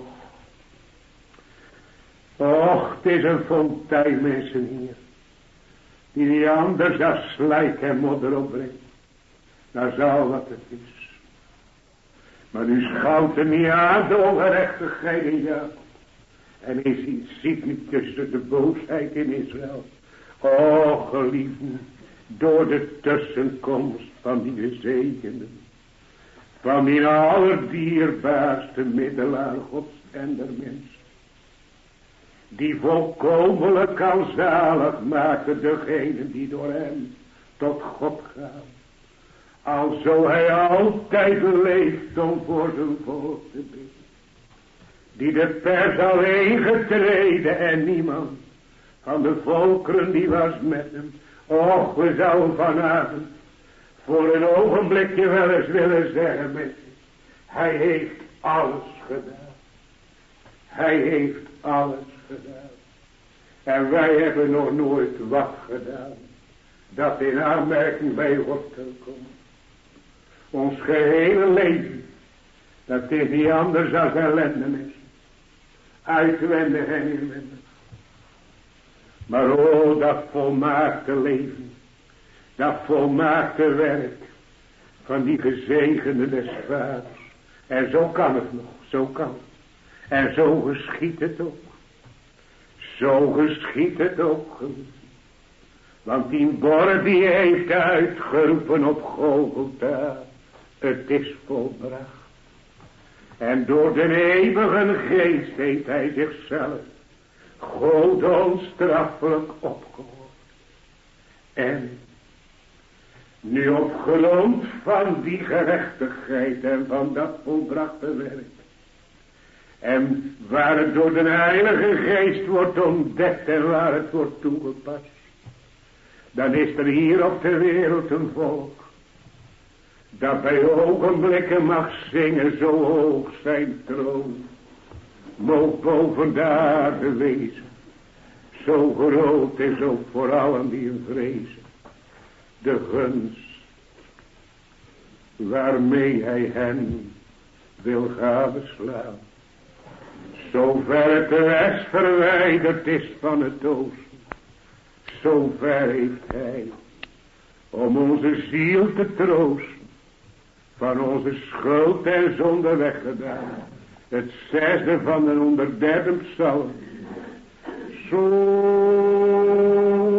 och, het is een fontein mensen hier, die niet anders dan slijk en modder opbrengt. Dat is al wat het is. Maar u schouwt er niet aan de ongerechtigheid in Jacob. En u ziet niet tussen de boosheid in Israël. Och, geliefden, door de tussenkomst van die gezegenden. Van die allerdierbaarste middelaar Gods en der mens. Die volkomenlijk kan zalig maken degene die door hem tot God gaan. Alzo hij altijd leeft om voor zijn volk te bidden. Die de pers alleen getreden en niemand van de volkeren die was met hem. Och, we zouden vanavond voor een ogenblikje wel eens willen zeggen met hij heeft alles gedaan. Hij heeft alles gedaan. En wij hebben nog nooit wat gedaan. Dat in aanmerking bij God kan komen. Ons gehele leven. Dat is niet anders dan ellende is. Uitwendig en inwendig. Maar oh, dat volmaakte leven. Dat volmaakte werk. Van die gezegende des vaders. En zo kan het nog. Zo kan het. En zo geschiet het ook. Zo geschiet het ook. Want die borg die heeft uitgeroepen op Golgotha. Het is volbracht. En door de eeuwige geest heeft hij zichzelf God onstraffelijk opgehoord. En nu op grond van die gerechtigheid en van dat volbrachte werk. En waar het door de Heilige Geest wordt ontdekt en waar het wordt toegepast. Dan is er hier op de wereld een volk. Dat bij ogenblikken mag zingen, zo hoog zijn troon. Moog boven de aarde wezen. Zo groot is ook voor allen die hem vrezen. De gunst waarmee hij hen wil gadeslaan. Zover het de west verwijderd is van het oosten. Zover heeft hij om onze ziel te troosten. Van onze schuld en zonde weggedaan. Het zesde van de honderderde psalm. Zo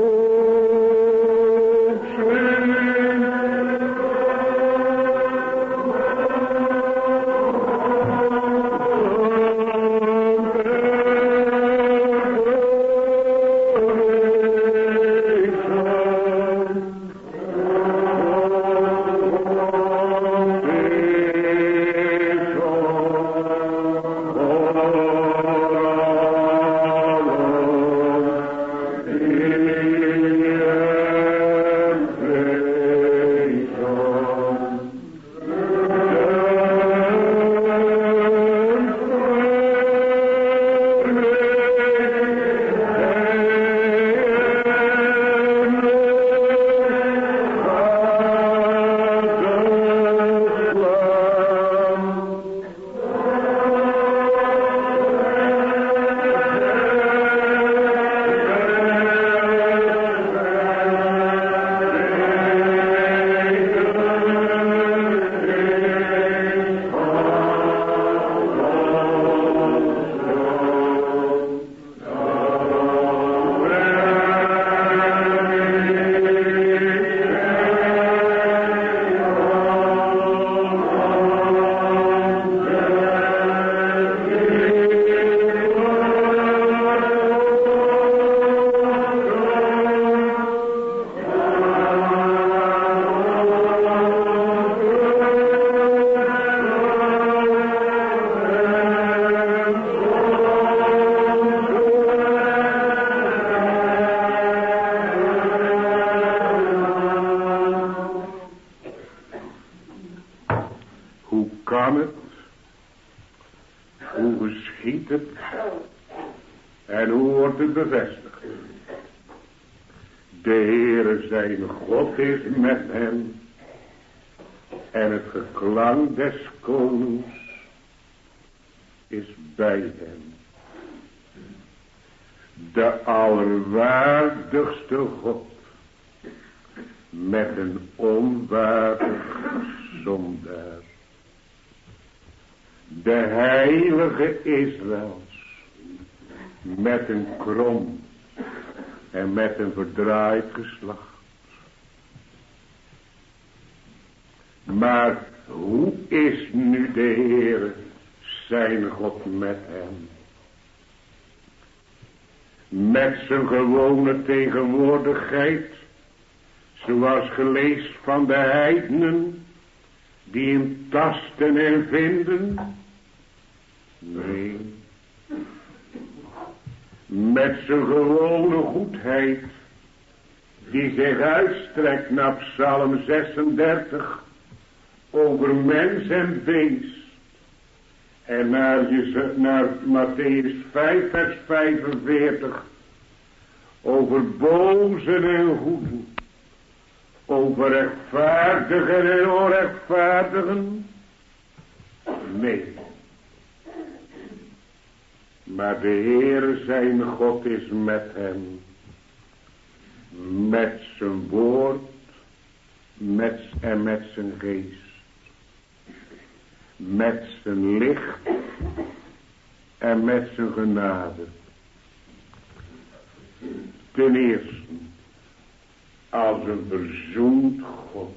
des konings is bij hem. De allerwaardigste God met een onwaardig zondaar. De heilige Israëls met een krom en met een verdraaid geslacht. Maar hoe is nu de Heere zijn God met hem? Met zijn gewone tegenwoordigheid, zoals geleest van de heidenen, die hem tasten en vinden? Nee. Met zijn gewone goedheid, die zich uitstrekt naar Psalm zesendertig, over mens en beest. En naar, naar Matthäus vijf vers vijfenveertig. Over bozen en goeden. Over rechtvaardigen en onrechtvaardigen. Nee. Maar de Heere zijn God is met hem. Met zijn woord. Met, en met zijn geest. Met zijn licht en met zijn genade. Ten eerste, als een verzoend God.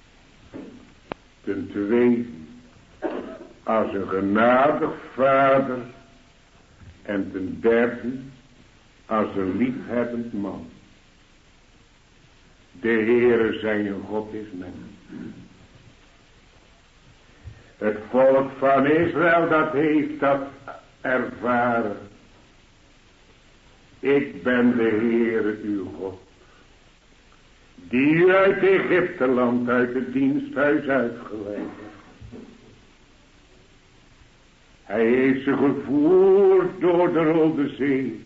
Ten tweede, als een genadig vader. En ten derde, als een liefhebbend man. De Heere zijn God is met hem. Het volk van Israël dat heeft dat ervaren. Ik ben de Heere uw God. Die u uit Egypte land, uit het diensthuis uitgeleid heeft. Hij heeft ze gevoerd door de Rode Zee.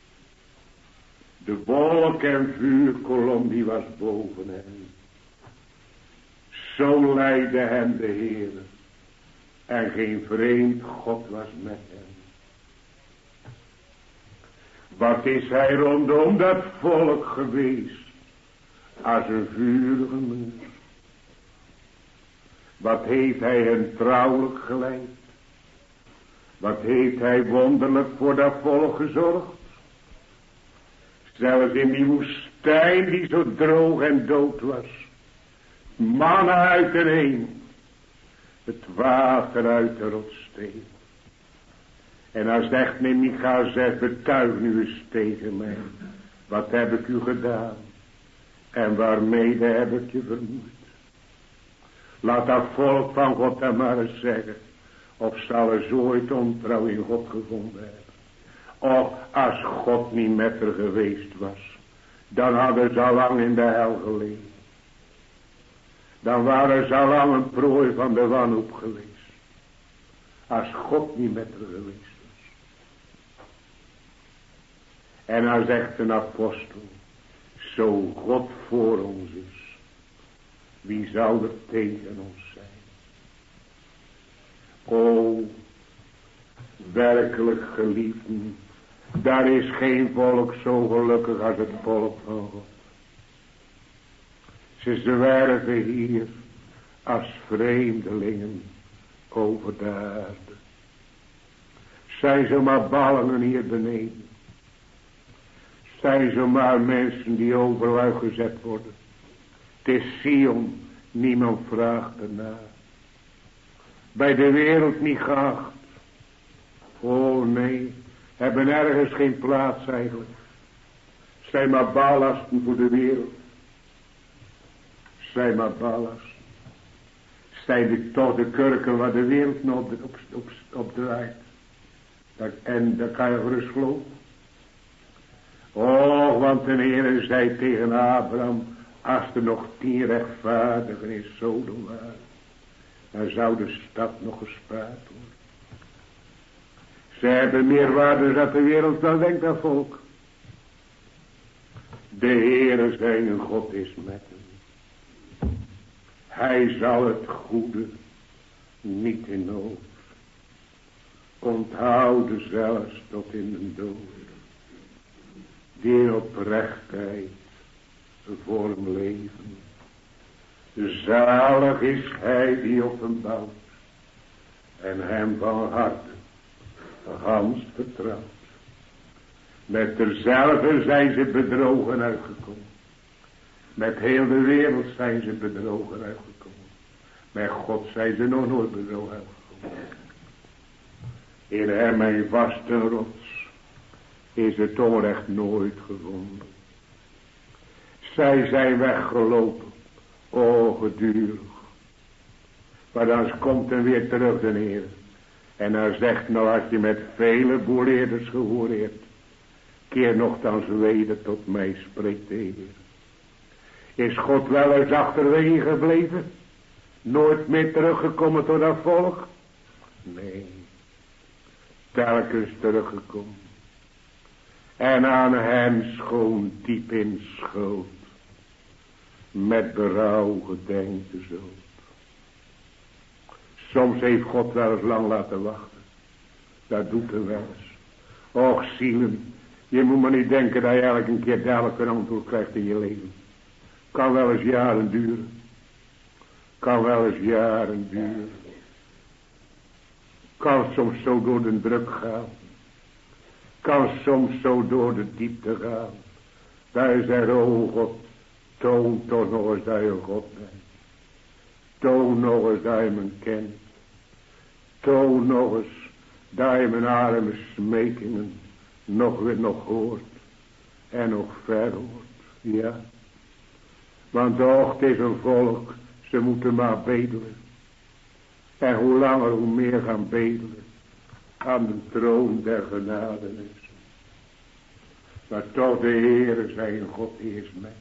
De wolk en vuurkolom die was boven hen. Zo leidde hen de Heere. En geen vreemd God was met hem. Wat is hij rondom dat volk geweest? Als een vurige muur. Wat heeft hij hen trouwelijk geleid? Wat heeft hij wonderlijk voor dat volk gezorgd? Zelfs in die woestijn die zo droog en dood was. Mannen uit de hemel. Het water uit de rotssteen. En als echt neem Micha zegt, betuig nu eens tegen mij. Wat heb ik u gedaan? En waarmede heb ik je vermoeid? Laat dat volk van God dan maar eens zeggen. Of zal er zo ooit ontrouw in God gevonden hebben? Och, als God niet met er geweest was. Dan hadden ze al lang in de hel gelegen. Dan waren ze al lang een prooi van de wanhoop geweest. Als God niet met er geweest was. En hij zegt een apostel. Zo God voor ons is. Wie zou er tegen ons zijn? O, werkelijk geliefden. Daar is geen volk zo gelukkig als het volk van God. Ze zwerven hier als vreemdelingen over de aarde. Zijn ze maar ballingen hier beneden. Zijn ze maar mensen die overal gezet worden. Het is Sion, niemand vraagt ernaar. Bij de wereld niet geacht. Oh nee, hebben ergens geen plaats eigenlijk. Zijn maar ballasten voor de wereld. Zijn maar ballast. Zijn dit toch de kurken waar de wereld nog op, op, op, op draait. Dat, en dat kan je gerust geloven. Oh, want de Heer zei tegen Abraham. Als er nog tien rechtvaardigen in Sodom waren. Dan zou de stad nog gespaard worden. Ze hebben meer waarde dan de wereld dan denkt dat volk. De Heere zijn God is met hem. Hij zal het goede niet in nood. Onthouden zelfs tot in de dood. Die oprechtheid voor hem leven. Zalig is hij die op hem bouwt. En hem van harte gans vertrouwt. Met derzelfde zijn ze bedrogen uitgekomen. Met heel de wereld zijn ze bedrogen uitgekomen. Met God zijn ze nog nooit bedrogen uitgekomen. In hem mijn vaste rots is het onrecht nooit gevonden. Zij zijn weggelopen, o gedurig. Maar dan komt hij weer terug de Heer. En hij zegt, nou als je met vele boeleerders gehoord hebt, keer nogthans weder tot mij, spreekt de Heer. Is God wel eens achterwege gebleven? Nooit meer teruggekomen tot dat volk? Nee. Telkens teruggekomen. En aan hem schoon diep in schuld. Met berouw gedenkte zo. Soms heeft God wel eens lang laten wachten. Dat doet er wel eens. Och zielen. Je moet maar niet denken dat je elke keer dadelijk een antwoord krijgt in je leven. Kan wel eens jaren duren. Kan wel eens jaren duren. Kan soms zo door de druk gaan. Kan soms zo door de diepte gaan. Daar zegt, oh God, Toon toch nog eens dat je God bent. Toon nog eens dat je me kent. Toon nog eens dat je mijn arme smekingen nog weer nog hoort. En nog ver hoort. Ja. Want toch, het is een volk. Ze moeten maar bedelen. En hoe langer hoe meer gaan bedelen. Aan de troon der genadenis. Maar toch de Heere zijn God is met.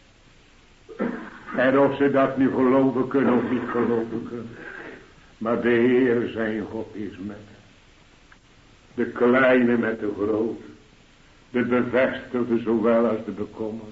En of ze dat nu geloven kunnen of niet geloven kunnen. Maar de Heere zijn God is met. De kleine met de grote. De bevestigde zowel als de bekommerde.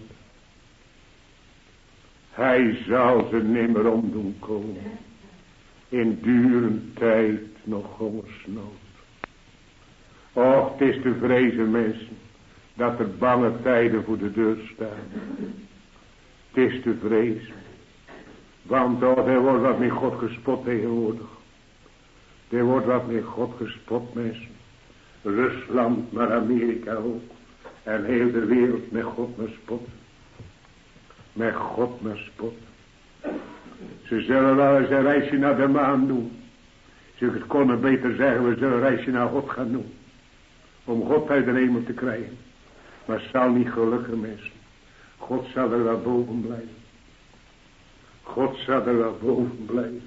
Hij zal ze nimmer omdoen komen. In durend tijd nog hongersnood. Och, het is te vrezen mensen. Dat er bange tijden voor de deur staan. Het is te vrezen. Want oh, er wordt wat met God gespot tegenwoordig. Er wordt wat met God gespot mensen. Rusland, maar Amerika ook. En heel de wereld met God naar spot. Met God naar spot. Ze zullen wel eens een reisje naar de maan doen. Ze konden beter zeggen, we zullen een reisje naar God gaan doen. Om God uit de hemel te krijgen. Maar het zal niet gelukken mensen. God zal er wel boven blijven. God zal er wel boven blijven.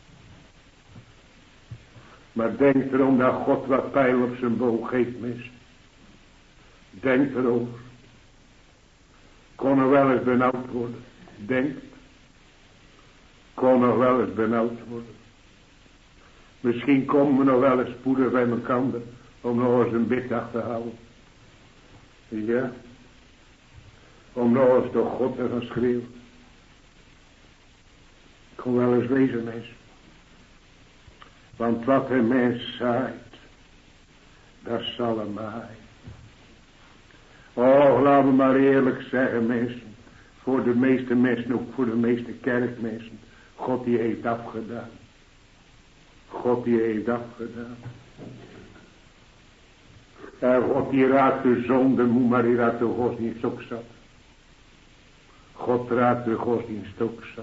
Maar denk erom dat God wat pijl op zijn boog geeft mensen. Denk erover. Kon er wel eens benauwd worden. Denk. Kon er wel eens benauwd worden. Misschien komen we nog wel eens spoedig bij elkaar om nog eens een biddag te houden. Ja. Om nog eens door God te gaan schreeuwen. Kon wel eens wezen mensen. Want wat een mens zaait, dat zal hem maaien. Oh, laten we maar eerlijk zeggen mensen. Voor de meeste mensen, ook voor de meeste kerkmensen. God die heeft afgedaan. God die heeft afgedaan. En God die raadt de zonde moe, maar die raadt de godsdienst ook zat. God raadt de godsdienst ook zat.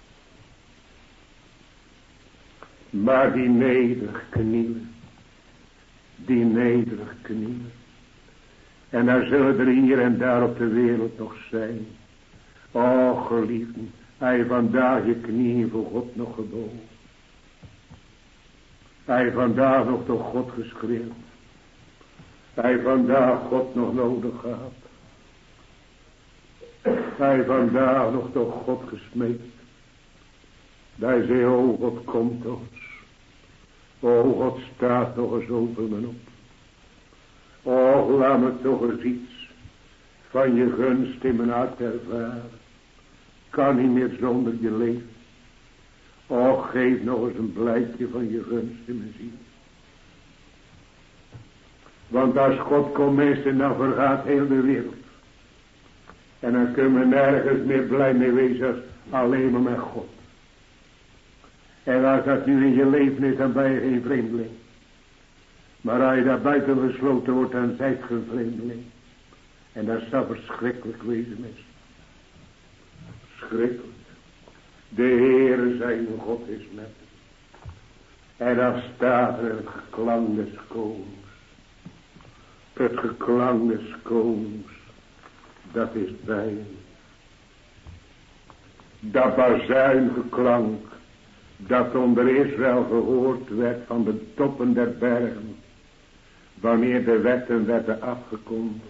Maar die nederig knielen. Die nederig knielen. En daar zullen er hier en daar op de wereld nog zijn. O geliefden, hij vandaag je knieën voor God nog gebogen. Hij vandaag nog door God geschreeuwd. Hij vandaag God nog nodig gehad. Hij vandaag nog door God gesmeekt. Hij zei, o God, komt ons. O God, staat nog eens over me op. O, laat me toch eens iets van je gunst in mijn hart ervaren. Kan niet meer zonder je leven. O, geef nog eens een blijkje van je gunst in mijn ziel. Want als God komt mensen, dan vergaat heel de wereld. En dan kunnen we nergens meer blij mee wezen als alleen maar met God. En als dat nu in je leven is, dan ben je geen vreemdeling. Maar als je daar buiten gesloten wordt, dan zijt je een vreemdeling. En dat zal verschrikkelijk wezen, mensen. Verschrikkelijk. De Heere zijn God is met. En dan staat er het geklank des konings. Het geklank des konings. Dat is bij hem. Dat bazuingeklank. Dat onder Israël gehoord werd van de toppen der bergen. Wanneer de wetten werden afgekondigd.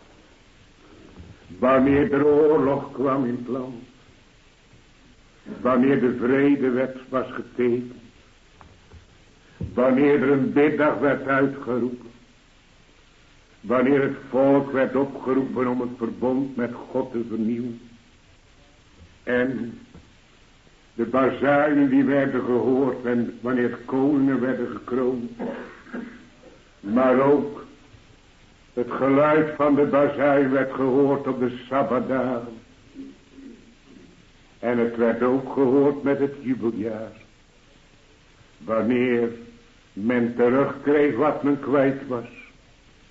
Wanneer er oorlog kwam in het land. Wanneer de vredewet was getekend. Wanneer er een biddag werd uitgeroepen. Wanneer het volk werd opgeroepen om het verbond met God te vernieuwen. En de bazuinen die werden gehoord wanneer koningen werden gekroond. Maar ook het geluid van de bazuin werd gehoord op de sabbatdagen. En het werd ook gehoord met het jubeljaar. Wanneer men terugkreeg wat men kwijt was.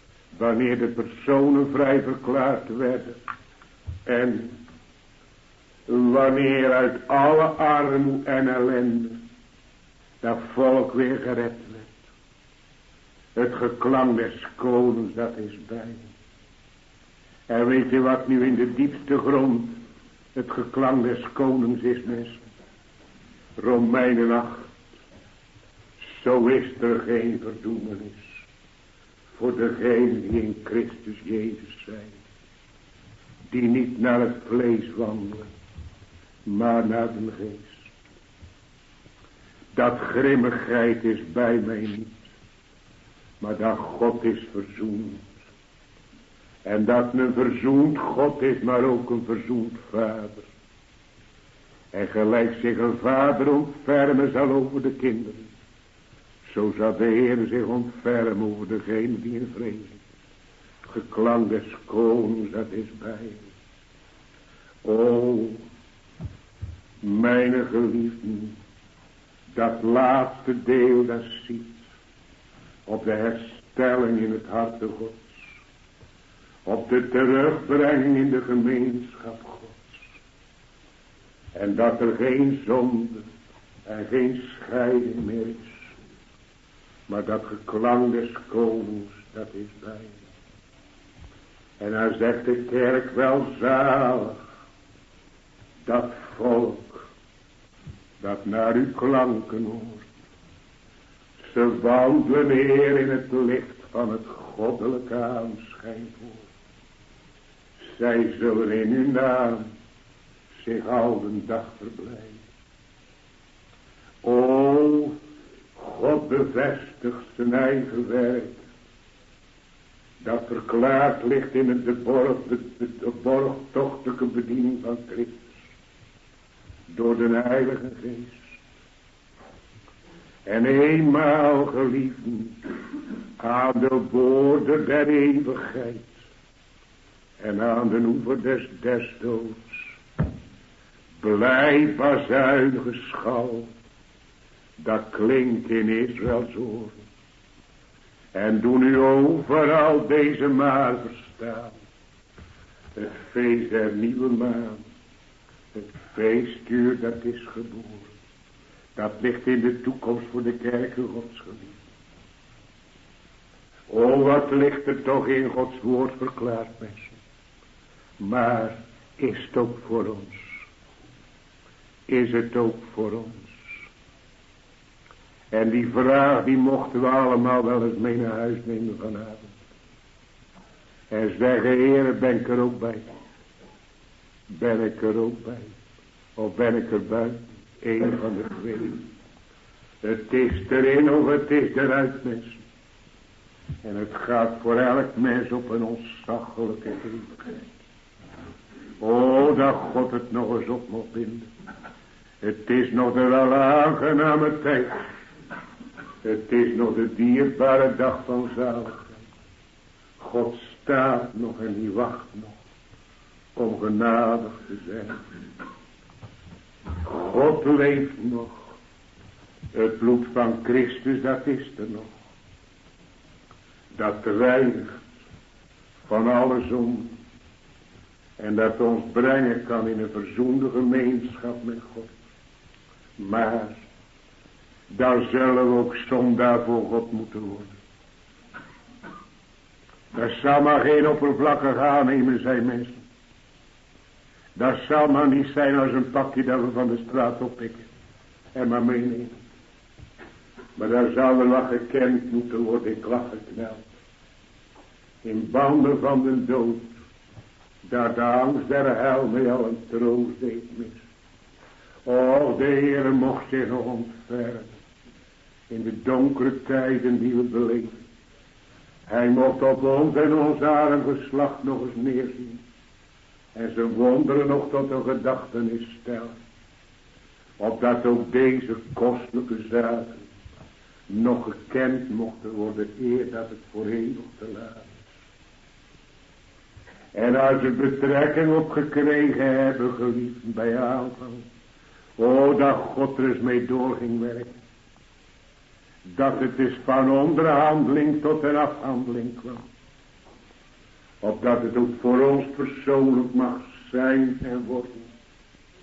Wanneer de personen vrij verklaard werden. En wanneer uit alle armoede en ellende dat volk weer gered werd. Het geklank des konings, dat is bij. En weet je wat nu in de diepste grond het geklank des konings is, mensen? Romeinen acht. Zo is er geen verdoemenis voor degenen die in Christus Jezus zijn. Die niet naar het vlees wandelen, maar naar de geest. Dat grimmigheid is bij mij niet, maar dat God is verzoend. En dat een verzoend God is, maar ook een verzoend vader. En gelijk zich een vader ontfermen zal over de kinderen, zo zal de Heer zich ontfermen over degene die in vrezen. Geklank des konings, dat is bij. O, mijn geliefden, dat laatste deel dat ziet op de herstelling in het harte Gods, op de terugbrenging in de gemeenschap Gods. En dat er geen zonde en geen scheiding meer is, maar dat geklank des konings, dat is bij. En dan zegt de kerk wel zalig, dat volk dat naar uw klanken hoort. Ze wandelen Heer in het licht van het goddelijke aanschijn voor. Zij zullen in uw naam zich al de dag verblijden. O, God bevestigt zijn eigen werk. Dat verklaard ligt in het de, borg, de, de, de borgtochtelijke bediening van Christus. Door de Heilige Geest. En eenmaal geliefden aan de woorden der eeuwigheid. En aan de oever des, des doods. Blijf bazuinige schal. Dat klinkt in Israëls oren. En doen u overal deze maar verstaan. Het feest der nieuwe maan. Het feestuur dat is geboren. Dat ligt in de toekomst voor de kerken Gods geliefd. O, wat ligt er toch in Gods woord verklaard, mensen. Maar is het ook voor ons? Is het ook voor ons? En die vraag die mochten we allemaal wel eens mee naar huis nemen vanavond. En zeggen, Heer, ben ik er ook bij? Ben ik er ook bij? Of ben ik er buiten? Eén van de twee. Het is erin of het is eruit, mensen. En het gaat voor elk mens op een ontzaglijke eeuwigheid. O, dat God het nog eens op moet binden. Het is nog de wel aangename tijd. Het is nog de dierbare dag van zaligheid. God staat nog en die wacht nog om genadig te zijn. God leeft nog. Het bloed van Christus, dat is er nog. Dat reinigt van alle zonde. En dat ons brengen kan in een verzoende gemeenschap met God. Maar daar zullen we ook zondaar voor God moeten worden. Dat zal maar geen oppervlakkig aannemen zijn, mensen. Dat zal maar niet zijn als een pakje dat we van de straat oppikken en maar meenemen. Maar daar zal er wat gekend moeten worden, in klacht gekneld. In banden van de dood, daar de angst der hel mee al een troost deed mis. O, de Heere mocht zich nog ontfermen in de donkere tijden die we beleven. Hij mocht op ons en ons arm geslacht nog eens neerzien. En zijn wonderen nog tot een gedachtenis stellen. Opdat ook deze kostelijke zaken nog gekend mochten worden eer dat het voor eeuwig te laat is. En als we betrekking op gekregen hebben, geliefd bij aanvang. O, dat God er eens mee door ging werken. Dat het is van onderhandeling tot een afhandeling kwam. Opdat het ook voor ons persoonlijk mag zijn en worden.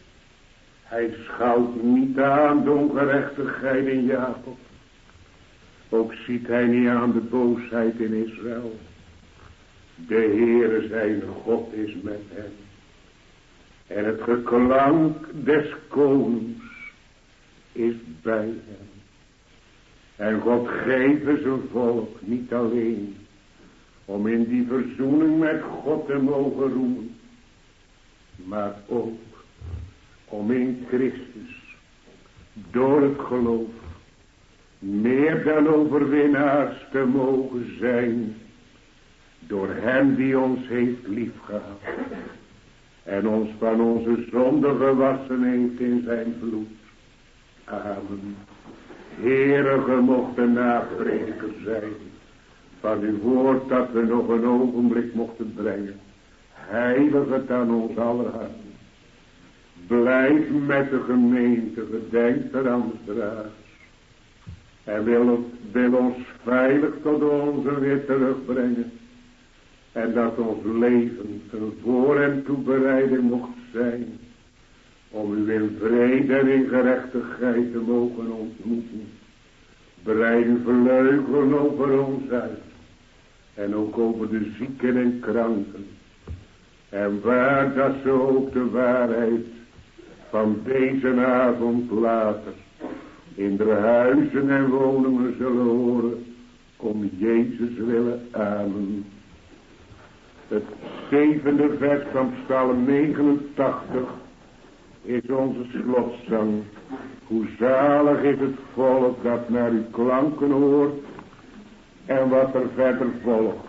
Hij schouwt niet aan de ongerechtigheid in Jacob. Ook ziet hij niet aan de boosheid in Israël. De Heere zijn God is met hem. En het geklank des konings is bij hem. En God geeft zijn volk niet alleen om in die verzoening met God te mogen roemen, maar ook om in Christus door het geloof meer dan overwinnaars te mogen zijn door hem die ons heeft liefgehad en ons van onze zonde gewassen heeft in zijn bloed. Amen. Heere, ge mocht de naprediker zijn van uw woord dat we nog een ogenblik mochten brengen. Heilig het aan ons aller hart. Blijf met de gemeente, gedenk er aan de dragers. En wil, wil ons veilig tot onze weer terugbrengen. En dat ons leven een voor- en toebereiding mocht zijn. Om u in vrede en in gerechtigheid te mogen ontmoeten. Breid uw vleugelen over ons uit. En ook over de zieken en kranken. En waar dat ze ook de waarheid van deze avond later in de huizen en woningen zullen horen. Om Jezus willen. Amen. Het zevende vers van Psalm negenentachtig is onze slotzang. Hoe zalig is het volk dat naar uw klanken hoort. En wat er verder volgt.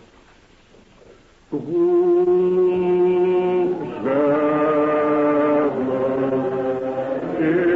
Hoe zalig is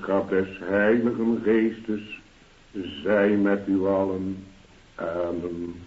zij met u allen. Amen.